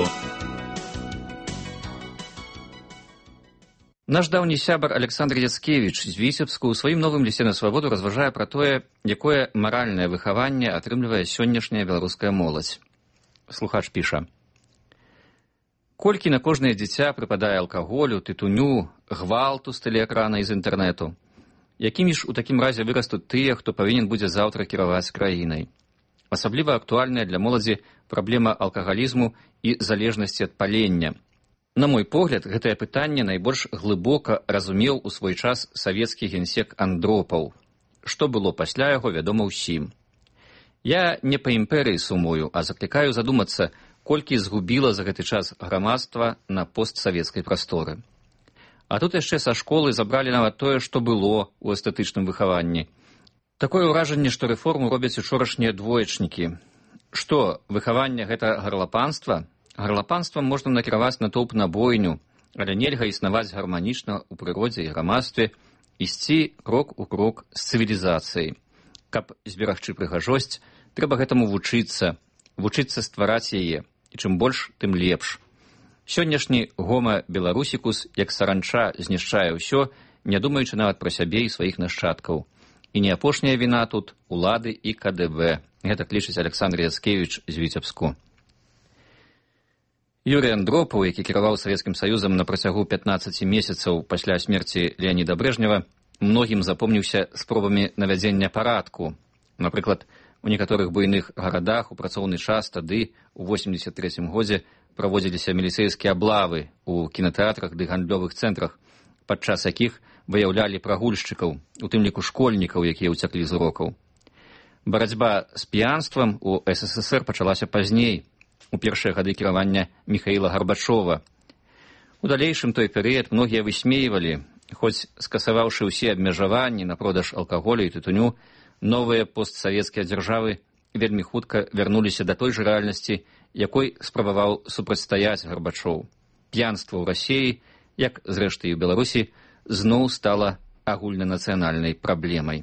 S6: Наш даўні сябар Александр Яцкевіч з Віцебску ў сваім новым лісце на свабоду разважае пра тое, якое маральнае выхаванне атрымлівае сённяшняя беларуская моладзь. Слухач піша: «Колькі на кожнае дзіця прыпадае алкаголю, тытуню, гвалту з тэлеэкрана і з інтэрнэту? Якімі ж у такім разе вырастуць тыя, хто павінен будзе заўтра кіраваць краінай? Асабліва актуальная для моладзі праблема алкагалізму і залежнасці ад палення. На мой погляд, гэтае пытанне найбольш глыбока разумеў у свой час савецкі генсек Андропаў. Што было пасля яго, вядома ўсім. Я не па імперыі сумую, а заклікаю задумацца, колькі згубіла за гэты час грамадства на постсавецкай прасторы. А тут яшчэ са школы забралі нават тое, што было ў эстэтычным выхаванні. Такое ўражанне, што рэформу робяць учорашнія двоечнікі. Што, выхаванне гэта гарлапанства? Гарлапанствам можна накіраваць натоўп на бойню, але нельга існаваць гарманічна ў прыродзе і грамадстве, ісці крок у крок з цывілізацыяй. Каб зберагчы прыгажосць, трэба гэтаму вучыцца, вучыцца ствараць яе, і чым больш, тым лепш. Сённяшні гома беларусікус, як саранча, знішчае ўсё, не думаючы нават пра сябе і сваіх нашчадкаў. І не апошняя віна тут улады і ка дэ вэ. Гэта лічыць Александр Яцкевіч з Віцебску. Юрий Андропаў, які кіраваў Савецкім Саюзам на працягу пятнаццаці месяцаў пасля смерці Леаніда Брэжнева, многім запомніўся спробамі навядзення парадку. Напрыклад, у некаторых буйных гарадах у працоўны час тады, у восемьдесят трэцім годзе, праводзіліся міліцэйскія аблавы ў кінатэатрах ды гандлёвых цэнтрах, падчас якіх выяўлялі прагульшчыкаў, у тым ліку школьнікаў, якія ўцяклі з урокаў. Барацьба з п'янствам у эс эс эс эр пачалася пазней, у першыя гады кіравання Міхаіла Гарбачова. У далейшым той перыяд многія высмейвалі, хоць скасаваўшы ўсе абмежаванні на продаж алкаголю і тытуню, новыя постсавецкія дзяржавы вельмі хутка вярнуліся да той жа рэальнасці, якой спрабаваў супрацьстаяць Гарбачоў. П'янства ў Расіі, як зрэшты і ў Беларусі, зноў стала агульнанацыянальнай праблемай.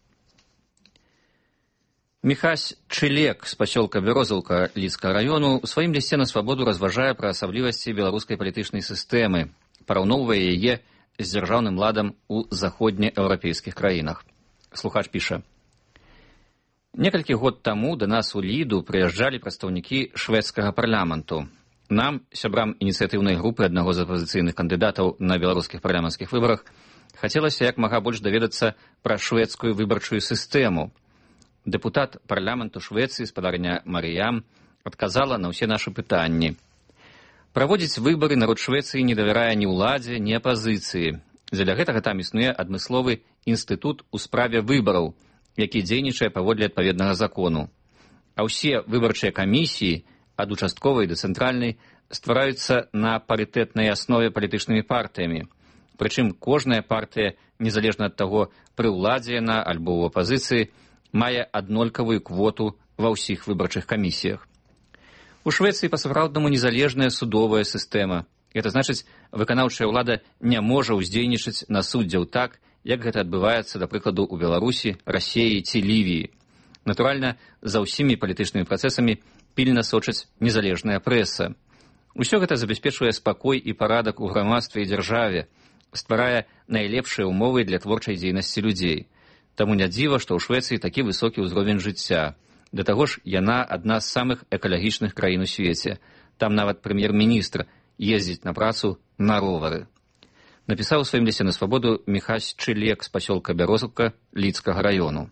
S6: Міхась Чылек з пасёлка Бярозаўка Лідскага раёну у сваім лісце на свабоду разважае пра асаблівасці беларускай палітычнай сістэмы, параўноўвае яе з дзяржаўным ладам у заходнееўрапейскіх краінах. Слухач піша: некалькі год таму да нас у Ліду прыязджалі прадстаўнікі шведскага парламенту. Нам, сябрам ініцыятыўнай групы аднаго з апазіцыйных кандыдатаў на беларускіх парламенцкіх выбарах, хацелася як мага больш даведацца пра шведскую выбарчую сістэму. Дэпутат парламенту Швецыі, спадарня Марыям, адказала на ўсе нашы пытанні. Праводзіць выбары народ Швецыі не давярае ні ўладзе, ні апазіцыі. Дзеля гэтага там існуе адмысловы інстытут у справе выбараў, які дзейнічае паводле адпаведнага закону. А ўсе выбарчыя камісіі, ад участковай да цэнтральнай, ствараюцца на парытэтнай аснове палітычнымі партыямі. Прычым кожная партыя, незалежна ад таго, пры ўладзе яна альбо ў апазіцыі, мае аднолькавую квоту ва ўсіх выбарчых камісіях. У Швецыі па-сапраўднаму незалежная судовая сістэма. Гэта значыць, выканаўчая ўлада не можа ўздзейнічаць на суддзяў так, як гэта адбываецца, да прыкладу, у Беларусі, Расіі ці Лівіі. Натуральна, за ўсімі палітычнымі працэсамі пільна сочыць незалежная прэса. Усё гэта забяспечвае спакой і парадак у грамадстве і дзяржаве, стварае найлепшыя ўмовы для творчай дзейнасці людзей. Таму не дзіва, што ў Швецыі такі высокі ўзровень жыцця. Да таго ж, яна адна з самых экалагічных краін у свеце. Там нават прэм'ер-міністр ездзіць на працу на ровары. Напісаў у сваім лісце на свабоду Міхась Чылек з пасёлка Бярозаўка Лідскага раёну.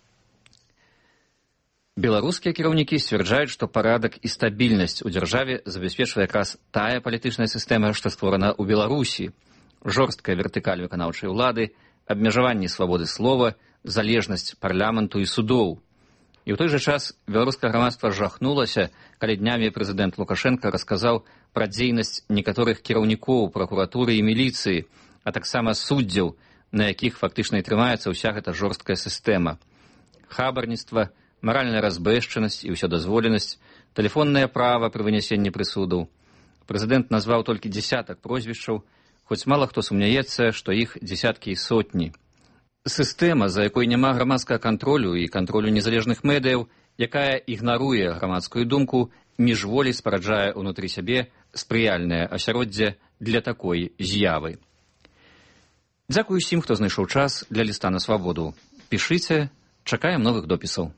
S6: Беларускія кіраўнікі сцвярджаюць, што парадак і стабільнасць у дзяржаве забяспечвае якраз тая палітычная сістэма, што створана ў Беларусі. Жорсткая вертыкаль выканаўчай улады, абмежаванне свабоды слова, залежнасць парламенту і судоў. І ў той жа час беларускае грамадства жахнулася, калі днямі прэзідэнт Лукашенка расказаў пра дзейнасць некаторых кіраўнікоў пракуратуры і міліцыі, а таксама суддзяў, на якіх фактычна і трымаецца ўся гэта жорсткая сістэма. Хабарніцтва, маральная разбэшчанасць і ўсёдазволенасць, тэлефоннае права пры вынясенні прысудаў. Прэзідэнт назваў толькі дзесятак прозвішчаў, хоць мала хто сумняецца, што іх дзесяткі і сотні. Сістэма, за якой няма грамадскага кантролю і кантролю незалежных медыяў, якая ігнаруе грамадскую думку, міжволі спараджае ўнутры сябе спрыяльнае асяроддзе для такой з'явы. Дзякую усім, хто знайшоў час для ліста на свабоду. Пішыце, чакаем новых допісаў.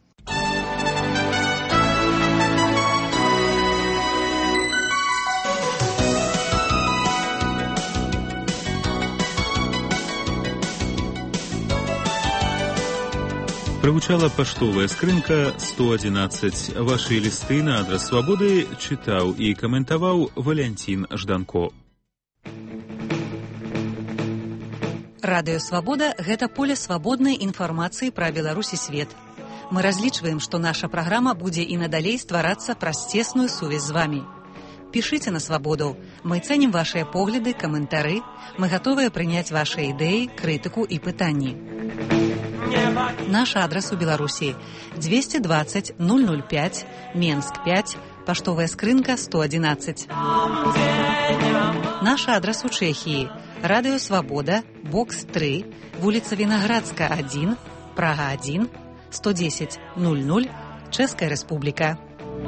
S1: Прагучала паштовая скрынка сто адзінаццаць. Вашы лісты на адрас свабоды чытаў і каментаваў Валянцін Жданко.
S9: Радыё Свабода – гэта поле свабоднай інфармацыі пра Беларусь і свет. Мы разлічваем, што наша праграма будзе і надалей стварацца праз цесную сувязь з вамі. Пішыце на свабоду. Мы цэнім вашыя погляды, каментары. Мы гатовыя прыняць вашыя ідэі, крытыку і пытанні. Наш адрас у Беларусі двести двадцать ноль ноль пять, Менск пять, паштовая скрынка сто одиннадцать. Наш адрас у Чэхіі Радыё Свабода, бокс три, вуліца Вінаградска один, Прага один, сто десять ноль ноль, Чэшская Рэспубліка.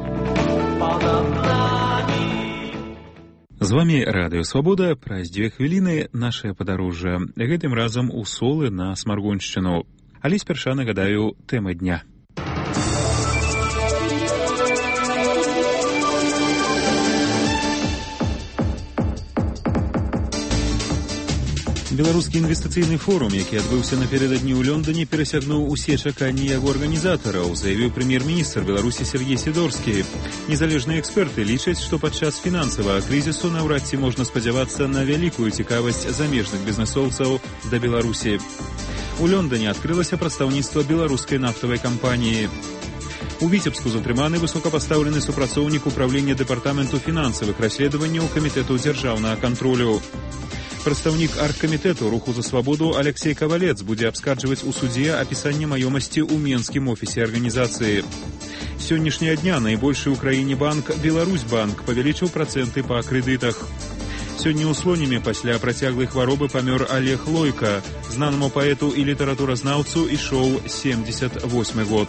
S1: З вами Радыё Свабода. Праз дзве хвіліны нашае падарожжа. Гэтым разам у Солы на Смаргоншчыну. Але спярша нагадаю тэмы дня. Беларускі інвестыцыйны форум, які адбыўся напярэдадні ў Лондоне, перасягнуў усе чаканні яго арганізатараў, заявіў прэм'ер-міністр Беларусі Сергей Сідорскі. Незалежныя эксперты лічаць, што падчас фінансавага крызісу наўрад ці можна спадзявацца на вялікую цікавасць замежных бізнэсоўцаў да Беларусі. У Лондоне адкрылася прадстаўніцтва беларускай нафтавай кампаніі. У Віцебску затрыманы высокапастаўлены супрацоўнік управлення дэпартаменту фінансавых расследаванняў камітэту дзяржаўнага кантролю. Прадстаўнік аргкамітэту руху за свабоду Алексей Кавалец будзе абскарджваць у судзе апісанне маёмасці ў менскім офісе арганізацыі. Сённяшняга дня найбольшы ў краіне банк Беларусьбанк павялічыў працэнты па крэдытах. Сёння ў Слонеме пасля працяглай хваробы памёр Олег Лойка. Знанаму паэту і літаратуразнаўцу ішоў семьдесят восьмы год.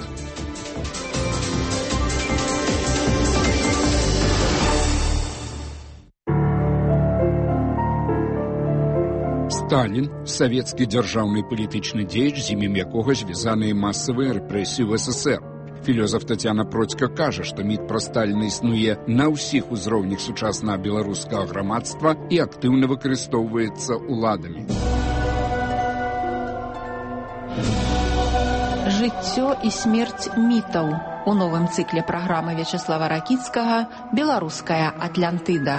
S12: Сталін – савецкі дзяржаўны палітычны дзеяч, з імем якога звязаныя масавыя рэпрэсіі ў СССР. Філёзаф Тацяна Процька кажа, што міт пра Сталіна існуе на ўсіх узроўнях сучаснага беларускага грамадства і актыўна выкарыстоўваецца ўладамі.
S7: Жыццё і смерць мітаў у новым цыкле праграмы Вячеслава Ракіцкага «Беларуская Атлантыда».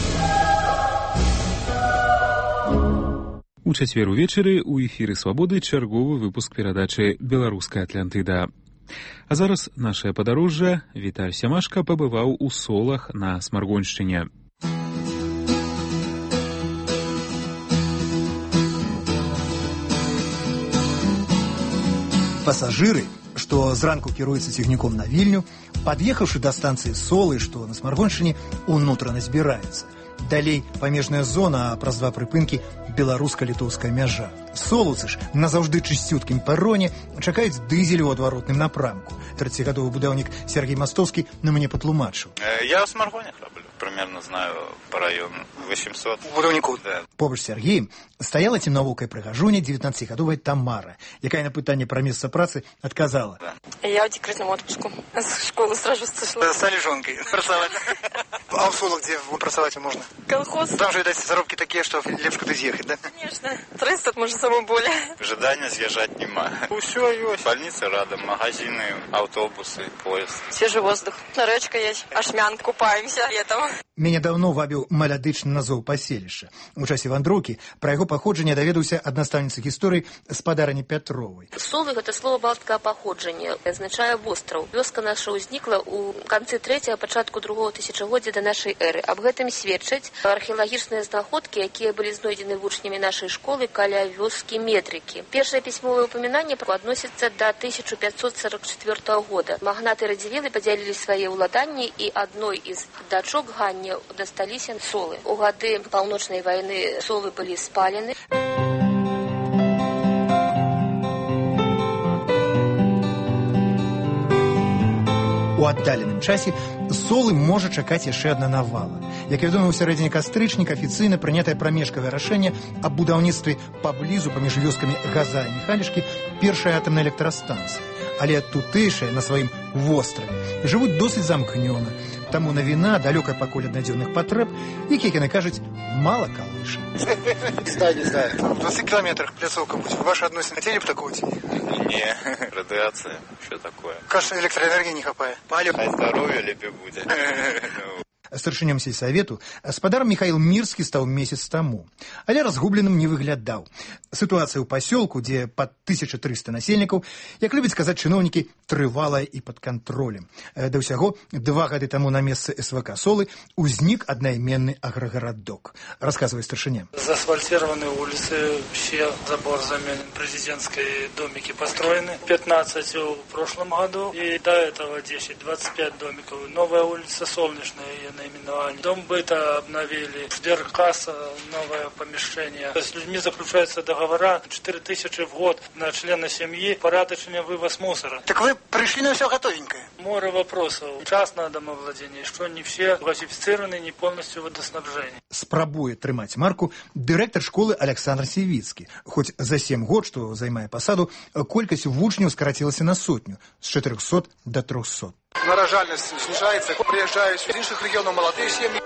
S1: У чацвер увечары ў эфіры «Свабоды» чарговы выпуск перадачы «Беларуская Атлантыда». А зараз нашае падарожжа. Віталь Сямашка пабываў у Солах на Смаргоншчыне.
S13: Пасажыры, што зранку кіруюцца цягніком на Вільню, пад'ехаўшы да станцыі Солы, што на Смаргоншчыне, унутрана збіраюцца. Далей памежная зона, а праз два прыпынкі беларуска-літоўская мяжа. Солуцы ж назаўжды чысцюткім пероне чакаюць дызель у адваротным напрамку. тридцатигадовы будаўнік Сергей Мастовскі на мне патлумачыў.
S14: Я в Смаргоне раблю. Примерно знаю по району восемьсот.
S13: Будаўніку.
S14: Да.
S13: Побач з Сергеем стаяла цемнавокая прыгажуня девятнадцатигадовая Тамара, якая на пытанне пра месца працы адказала.
S16: Да. Я в декретном отпуску. З школы сразу сошла.
S13: Стали жонкой працаваць. А в Солах где працаваць можна?
S16: Колхоз.
S13: Там же, видать, заробки такие, что лепш куды з'ехаць, да?
S16: Конечно. Транспорт может самое более.
S14: Ожидания съезжать нема. Усё ёсць. Больницы рядом, магазины, автобусы, поезд.
S16: Свежий воздух. Речка есть. Ашмян. Купаемся летом.
S13: Мяне даўно вабіў малядычны назоў паселішча. У часе вандроўкі пра яго паходжанне даведаўся ад настаўніцы гісторыі спадарыні Пятровай.
S26: Солы гэта слова балткага паходжання, азначае востраў. Вёска наша ўзнікла ў канцы трэцяга, пачатку другога тысячагоддзя да нашай эры. Аб гэтым сведчаць археалагічныя знаходкі, якія былі знойдзены вучнямі нашай школы каля вёскі Метрыкі. Першае пісьмовае ўпамінанне адносіцца да тысяча пятьсот сорок четвёртого года. Магнаты Радзівілы падзялілі свае ўладанні, і адной з дачок Ганне дасталіся Солы. У гады паўночнай вайны Солы былі спалены.
S13: У аддаленым часе Солы можа чакаць яшчэ адна навала. Як вядома, у сярэдзіне кастрычніка афіцыйна прынятае прамежкавае рашэнне аб будаўніцтве паблізу паміж вёскамі Газа і Міхалішкі першай атамнай электрастанцыі. Але тутэйшыя на сваім востраве жывуць досыць замкнёна. Таму навіна далёкая пакуль ад надзённых патрэб, якіх яны кажуць, мала калыша.
S14: Знаю, не знаю.
S13: В двадцати километрах пляцоўка будзе. Ваши адносіны хотели б такого тебе?
S14: Не, радиация, что такое.
S13: Кажется, электроэнергии не хапае. Палю.
S14: Хай здоровья лепе будет.
S13: Старшынём сельсавету спадар Михаил Мірскі стаў месяц таму, але разгубленым не выглядаў. Сітуацыя ў пасёлку, дзе пад тысяча трыста насельнікаў, як любяць казаць чыноўнікі, трывалая і пад кантролем. Да ўсяго, два гады таму на месцы эс вэ ка Солы узнік аднайменны аграгарадок. Расказвае старшыня.
S15: Заасфальтированы улицы, все, забор заменен, президентские домики построены, пятнадцать в прошлом году, и до этого десять, двадцать пять домиков. Новая улица Солнечная, ее наименование. Дом быта обновили, сберкасса, новое помещение. С людьми заключаются договора четыре тысячи в год на члена семьи, порядочный вывоз мусора.
S13: Так вы пришли на все готовенькое?
S15: Море вопросов. Частное домовладение, что не все газифицированы, не полностью водоснабжение.
S13: Спрабуе трымаць марку дырэктар школы Александр Сівіцкі. Хоць за сем год, што займае пасаду, колькасць вучняў скарацілася на сотню, з чатырохсот до трохсот.
S17: Наражальнасць знижаецца, прыязджаюць з іншых рэгіёнаў маладыя сем'і.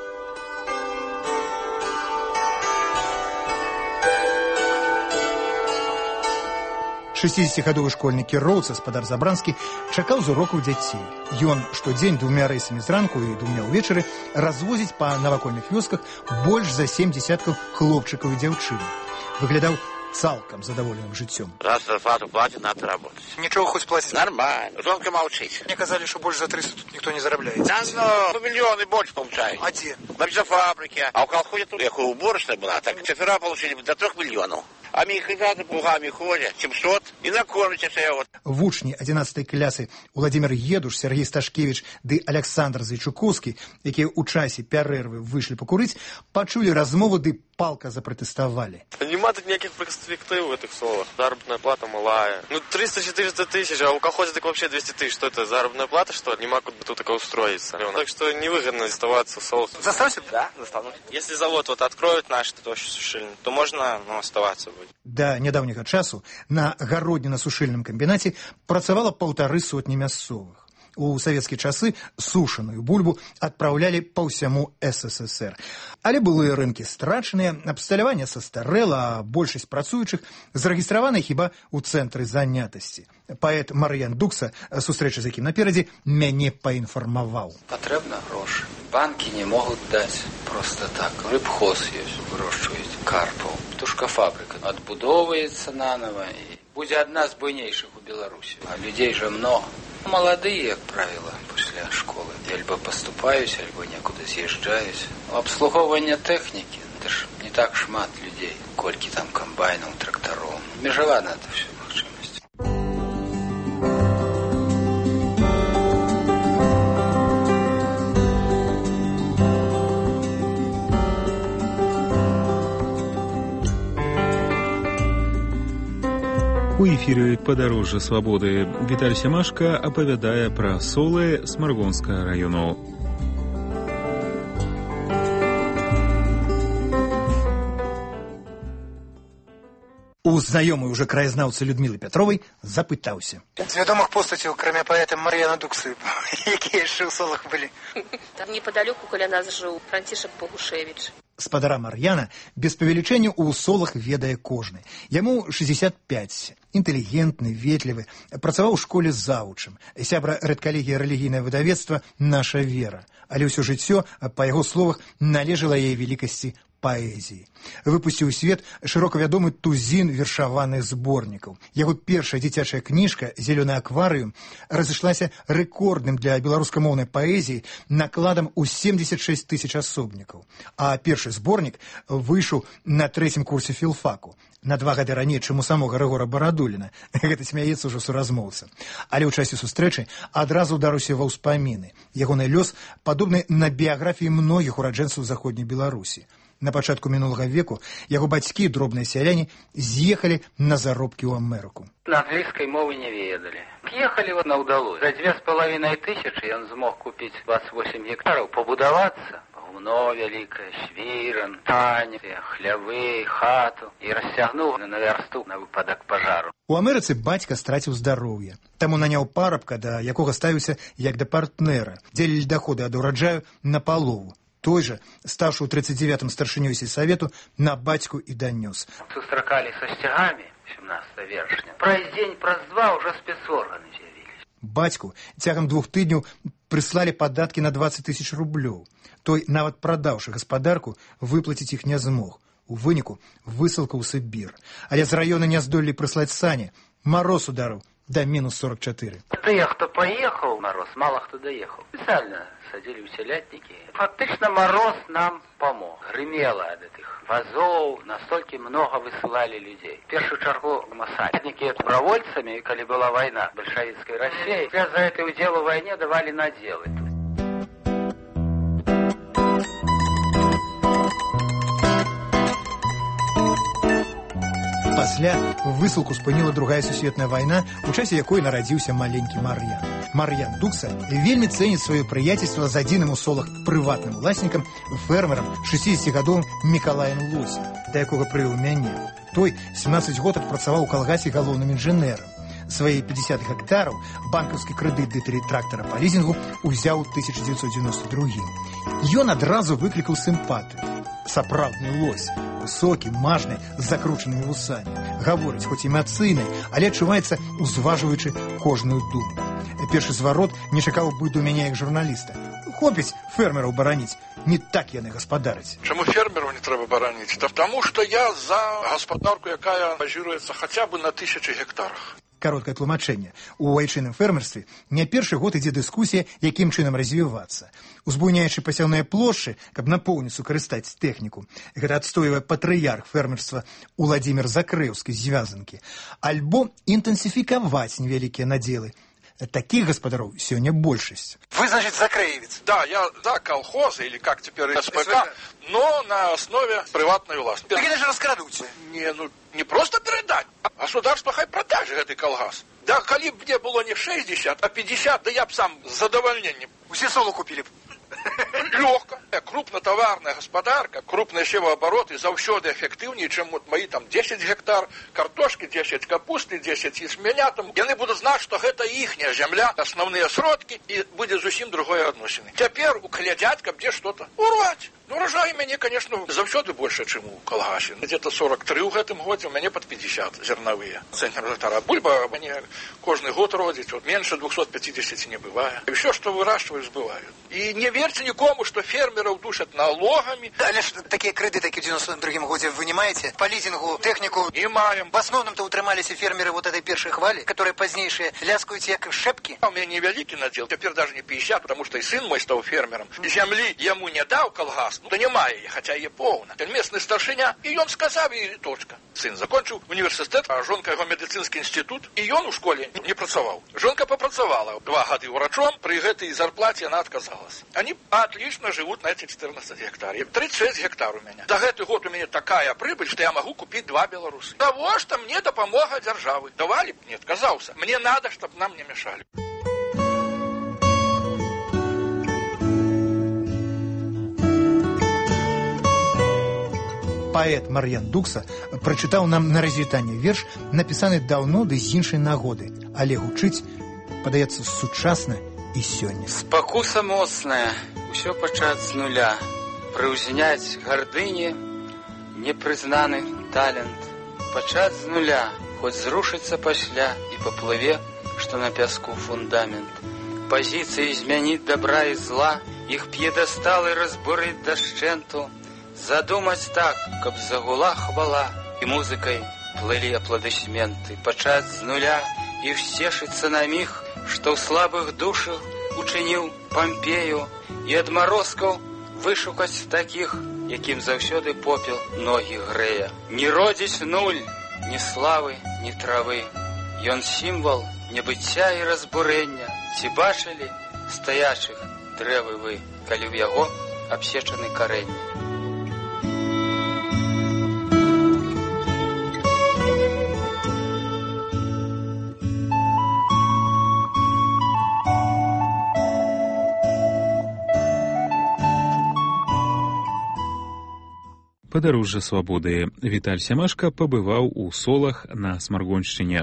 S13: шэсцідзесяцігадовы школьны кіроўца спадар Забранскі чакаў з урокаў дзяцей. Ён штодзень двумя рэйсамі зранку і двумя ўвечары развозіць па навакольных вёсках больш за сем дзясяткаў хлопчыкаў і дзяўчын. Выглядаў цалкам задаволеным жыццём.
S18: Раз зарплату платит, надо работать.
S17: Ничего хоть платить?
S18: Нормально. Жонка молчит.
S17: Мне казали, что больше за триста тут никто не зарабляет.
S18: Да, ну, миллионы больше получают.
S17: А где?
S18: На бензофабрике. А у колхоза тут, я уборочная была, так шофера получили до трех миллионов. А механизаторы плугами ходят, семьсот, и накормите все. Вот.
S13: Вучні адзінаццатай клясы Владимир Едуш, Сергей Сташкевич ды Александр Зайчукоўскі, якія ў часе пярэрвы выйшлі пакурыць, пачулі размову ды палка запратэставалі.
S19: Нема тут ніякіх перспектив в этих солах. Заработная плата малая. Ну, триста-четыреста тысяч, а у колхоза так вообще двести тысяч. Что это, заработная плата, что ли? Нема куда тут такое устроиться. Так что невыгодно оставаться в солах.
S17: Заставься?
S18: Да, заставлю.
S19: Если завод вот откроют наш, то сушильный, то можно ну, оставаться будет.
S13: Да нядаўняга часу на гародніна-сушыльным камбінаце працавала паўтары сотні мясцовых. У савецкія часы сушаную бульбу адпраўлялі па ўсяму эс эс эс эр. Але былыя рынкі страчаныя, абсталяванне састарэла, а большасць працуючых зарэгістраваны хіба ў цэнтры занятасці. Паэт Мар'ян Дукса, сустрэча з якім наперадзе, мяне паінфармаваў.
S20: Патрэбна грошы. Банкі не могуць даць проста так. Рыбхоз ёсць, вырошчваюць карпаў. Птушкафабрика адбудоўваецца нанова і будзе адна з буйнейшых у Беларусі. А людзей жа много. Молодые, как правило, после школы. Альбо поступаюсь, альбо некуда съезжаюсь. Обслуговывание техники, это ж не так шмат людей. Кольки там комбайнов, тракторов. Межевано это все магчимость.
S1: У эфіры «Падарожжа свабоды» Віталь Сямашка апавядае пра солы Смаргонскага раёну.
S13: У знаёмай уже краязнаўцы Людмілы Пятровай запытаўся.
S17: З вядомых постацяў, кроме паэта Мар'яна Дуксы, якія яшчэ ў солах былі?
S26: Там непадалёку каля нас жыў Францішак Богушевіч.
S13: Спадара Мар'яна без павелічэння ў солах ведае кожны. Яму шэсцьдзесят пяць. Інтэлігентны, ветлівы, працаваў у школе завучым. Сябра рэдкалегія рэлігійнае выдавецтва «Наша вера». Але ўсё жыццё, па яго словах, належала яе велікасці паэзіі. Выпусціў у свет шырока вядомы тузін вершаваных зборнікаў. Яго першая дзіцячая кніжка «Зелёны акварыум» разышлася рэкордным для беларускамоўнай паэзіі накладам у семьдесят шесть тысяч асобнікаў. А першы зборнік выйшаў на трэцім курсе філфаку. На два гады раней, чым у самога Рыгора Барадуліна. Гэта смяецца ўжо суразмоўца. Але ў часе сустрэчы адразу ўдарыўся ва ўспаміны. Ягоны лёс падобны на біяграфіі многіх ураджэнцаў заходняй Беларусі. На пачатку мінулага веку яго бацькі, дробныя сяляне, з'ехалі на заробкі ў Амерыку.
S20: На англійскай мовы не ведалі. Ехалі вот на ўдалой. За две з палавінай тысячы ён змог купіць двадцать восемь гектараў, пабудавацца. Гумно вялікае, швіран, тані, хлявы, хату. І расцягнуў на вярсту на выпадак пажару.
S13: У Амерыцы бацька страціў здароўе. Таму наняў парабка, да якога ставіўся як да партнера. Дзелілі даходы ад ураджаю на палову. Той жа, ставшы ў тридцать девятым старшынёй сельсавету, на бацьку і данёс.
S20: Сустракалі са сцягамі семнадцатого вершня. Праз дзень, праз два ўжо спецорганы з'явіліся.
S13: Бацьку цягам двух тыдняў прыслалі падаткі на двадцать тысяч рублёў. Той, нават прадаўшы гаспадарку, выплаціць іх не змог. У выніку высылка ў Сібір. Але з раёна не здолелі прыслаць сані. Мароз ударыў до минус сорок четыре.
S20: Те, кто поехал, мороз, мало кто доехал. Специально садили в телятники. Фактично мороз нам помог. Гремело от этих вазов, настолько много высылали людей. В первую чергу массатники добровольцами, когда была война большевистской России, за это уделу в войне давали наделы.
S13: Пасля высылку спыніла другая сусветная вайна, у часе якой нарадзіўся маленькі Мар'ян. Мар'ян Дукса вельмі цэніць сваё прыяцельства з адзіным у Солах прыватным уласнікам, фермерам шэсцідзесяцігадовым Мікалаем Лосем, да якога прывёў мяне. Той семнаццаць год адпрацаваў у калгасе галоўным інжынерам. Свае пятьдесят гектараў банкаўскі крэдыт ды три трактара па лізінгу ўзяў у тысяча дзевяцьсот дзевяносто другім. Ён адразу выклікаў сімпатыю. Сапраўдны лось, высокі, мажны, з закручанымі вусамі. Гаворыць, хоць эмацыйнай, але адчуваецца, узважваючы кожную думку. Першы зварот не чакаў бы до мяне як журналіста. Хопіць фермераў бараніць, не так яны гаспадараць.
S2: Чаму фермераў не трэба бараніць? Да потому что я за гаспадарку, якая базіруецца хаця бы на тысячы гектарах.
S13: Кароткае тлумачэнне. У айчынным фермерстве не першы год ідзе дыскусія, якім чынам развівацца. Узбуйняючы пасяўныя плошчы, каб напоўніцу карыстаць тэхніку. Гэта адстойвае патрыярх фермерства Уладзімір Закрэўскі з Звязанкі. Альбо інтэнсіфікаваць невялікія надзелы. Таких господаров сегодня большесть.
S17: Вы, значит, закреевец?
S2: Да, я за колхозы, или как теперь СПК, но на основе приватной власти.
S17: Так это же раскрадут.
S2: Не, ну, не просто передать, а государство хай продажи этой колхоз. Да, коли б мне было не шестьдесят, а пятьдесят, да я б сам с задовольнением.
S17: Все солу купили.
S2: Легко. Крупнотоварная господарка, крупные севообороты заўсёды эффективнее, чем вот мои там десять гектар картошки, десять капусты, десять ячменя. Яны будут знать, что это ихняя земля, основные сродки, и будет зусім другое отношение. Теперь углядят, как где что-то урвать. Ну, урожай у меня, конечно, заўсёды больше, чем у колгасе. Где-то сорок три в этом году, у меня под пятьдесят зерновые. Центр гектара. Бульба мне каждый год родить, вот меньше двухсот пятидесяти не бывает. И все, что выращиваю, сбывают. И не верьте никому, что фермеров душат налогами.
S17: Але ж такие кредиты, які в девяносто другом году вы не маете? По лизингу, технику?
S2: Не маем.
S17: В основном-то утрымались и фермеры вот этой первой хвали, которые позднейшие ляскают як шепки.
S2: А у меня невеликий надел, теперь даже не пятьдесят, потому что и сын мой стал фермером. Земли ему не дал колгас, ну, да немає її, хотя є повна. Він місний старшиня, і він сказав, і точка. Син закончив університет, а жонка його медицинський інститут, і він у школі не працював. Жонка попрацювала два года врачом, при этой зарплате она отказалась. Они отлично живут на эти четырнадцать гектаров. тридцать шесть гектар у меня. За этот год у меня такая прибыль, что я могу купить два белорусы. Того, что мне допомога державы. Давали? Не отказался. Мне надо, чтобы нам не мешали.
S13: Паэт Мар'ян Дукса прачытаў нам на развітанне верш, напісаны даўно ды з іншай нагоды, але гучыць, падаецца, сучасна і сёння.
S20: Спакуса моцная, усё пачаць з нуля, прыўзняць гардыні, непрызнаны талент, пачаць з нуля, хоць зрушыцца пасля і паплыве, што на пяску фундамент. Пазіцыі змяніць добра і зла, іх п'едэсталы разбурыць дашчэнту, задумаць так, каб загула хвала, і музыкай плылі апладысменты, пачаць з нуля і ўсцешыцца на міг, што ў слабых душах учыніў Пампею, і адмарозкаў вышукаць такіх, якім заўсёды попел ногі грэе. Не родзіць нуль, ні славы, ні травы. Ён сімвал небыцця і разбурэння. Ці бачылі стаячых дрэвы вы, калі ў яго абсечаны карэнні?
S1: Падарожжа свабоды. Віталь Сямашка пабываў у Солах на Смаргоншчыне.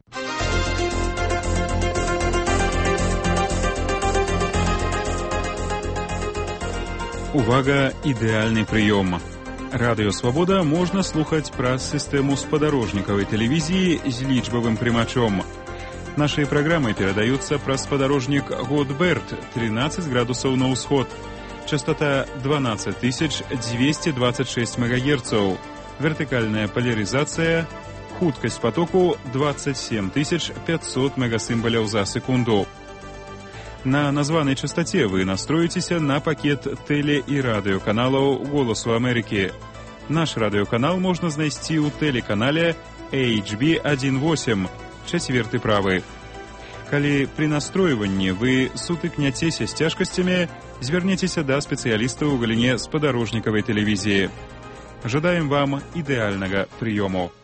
S1: Увага, ідэальны прыём. Радыё Свабода можна слухаць праз сістэму спадарожнікавай тэлевізіі з лічбавым прымачом. Наши программы передаются просподорожник Готберт, тринадцать градусов на усход. Частота двенадцать тысяч двести двадцать шесть мегагерцов. Вертикальная поляризация. Хуткость потоку двадцать семь тысяч пятьсот мегасимболев за секунду. На названной частоте вы настроитесь на пакет теле- и радиоканалов «Голосу Америки». Наш радиоканал можно знайсці ў тэлеканале эйч би восемь, чацверты правы. Калі при настройванні вы сутыкняцеся з цяжкасцямі, звярніцеся да спецыяліста ў галіне спадарожнікавай тэлевізіі. Жадаем вам ідэальнага прыёму.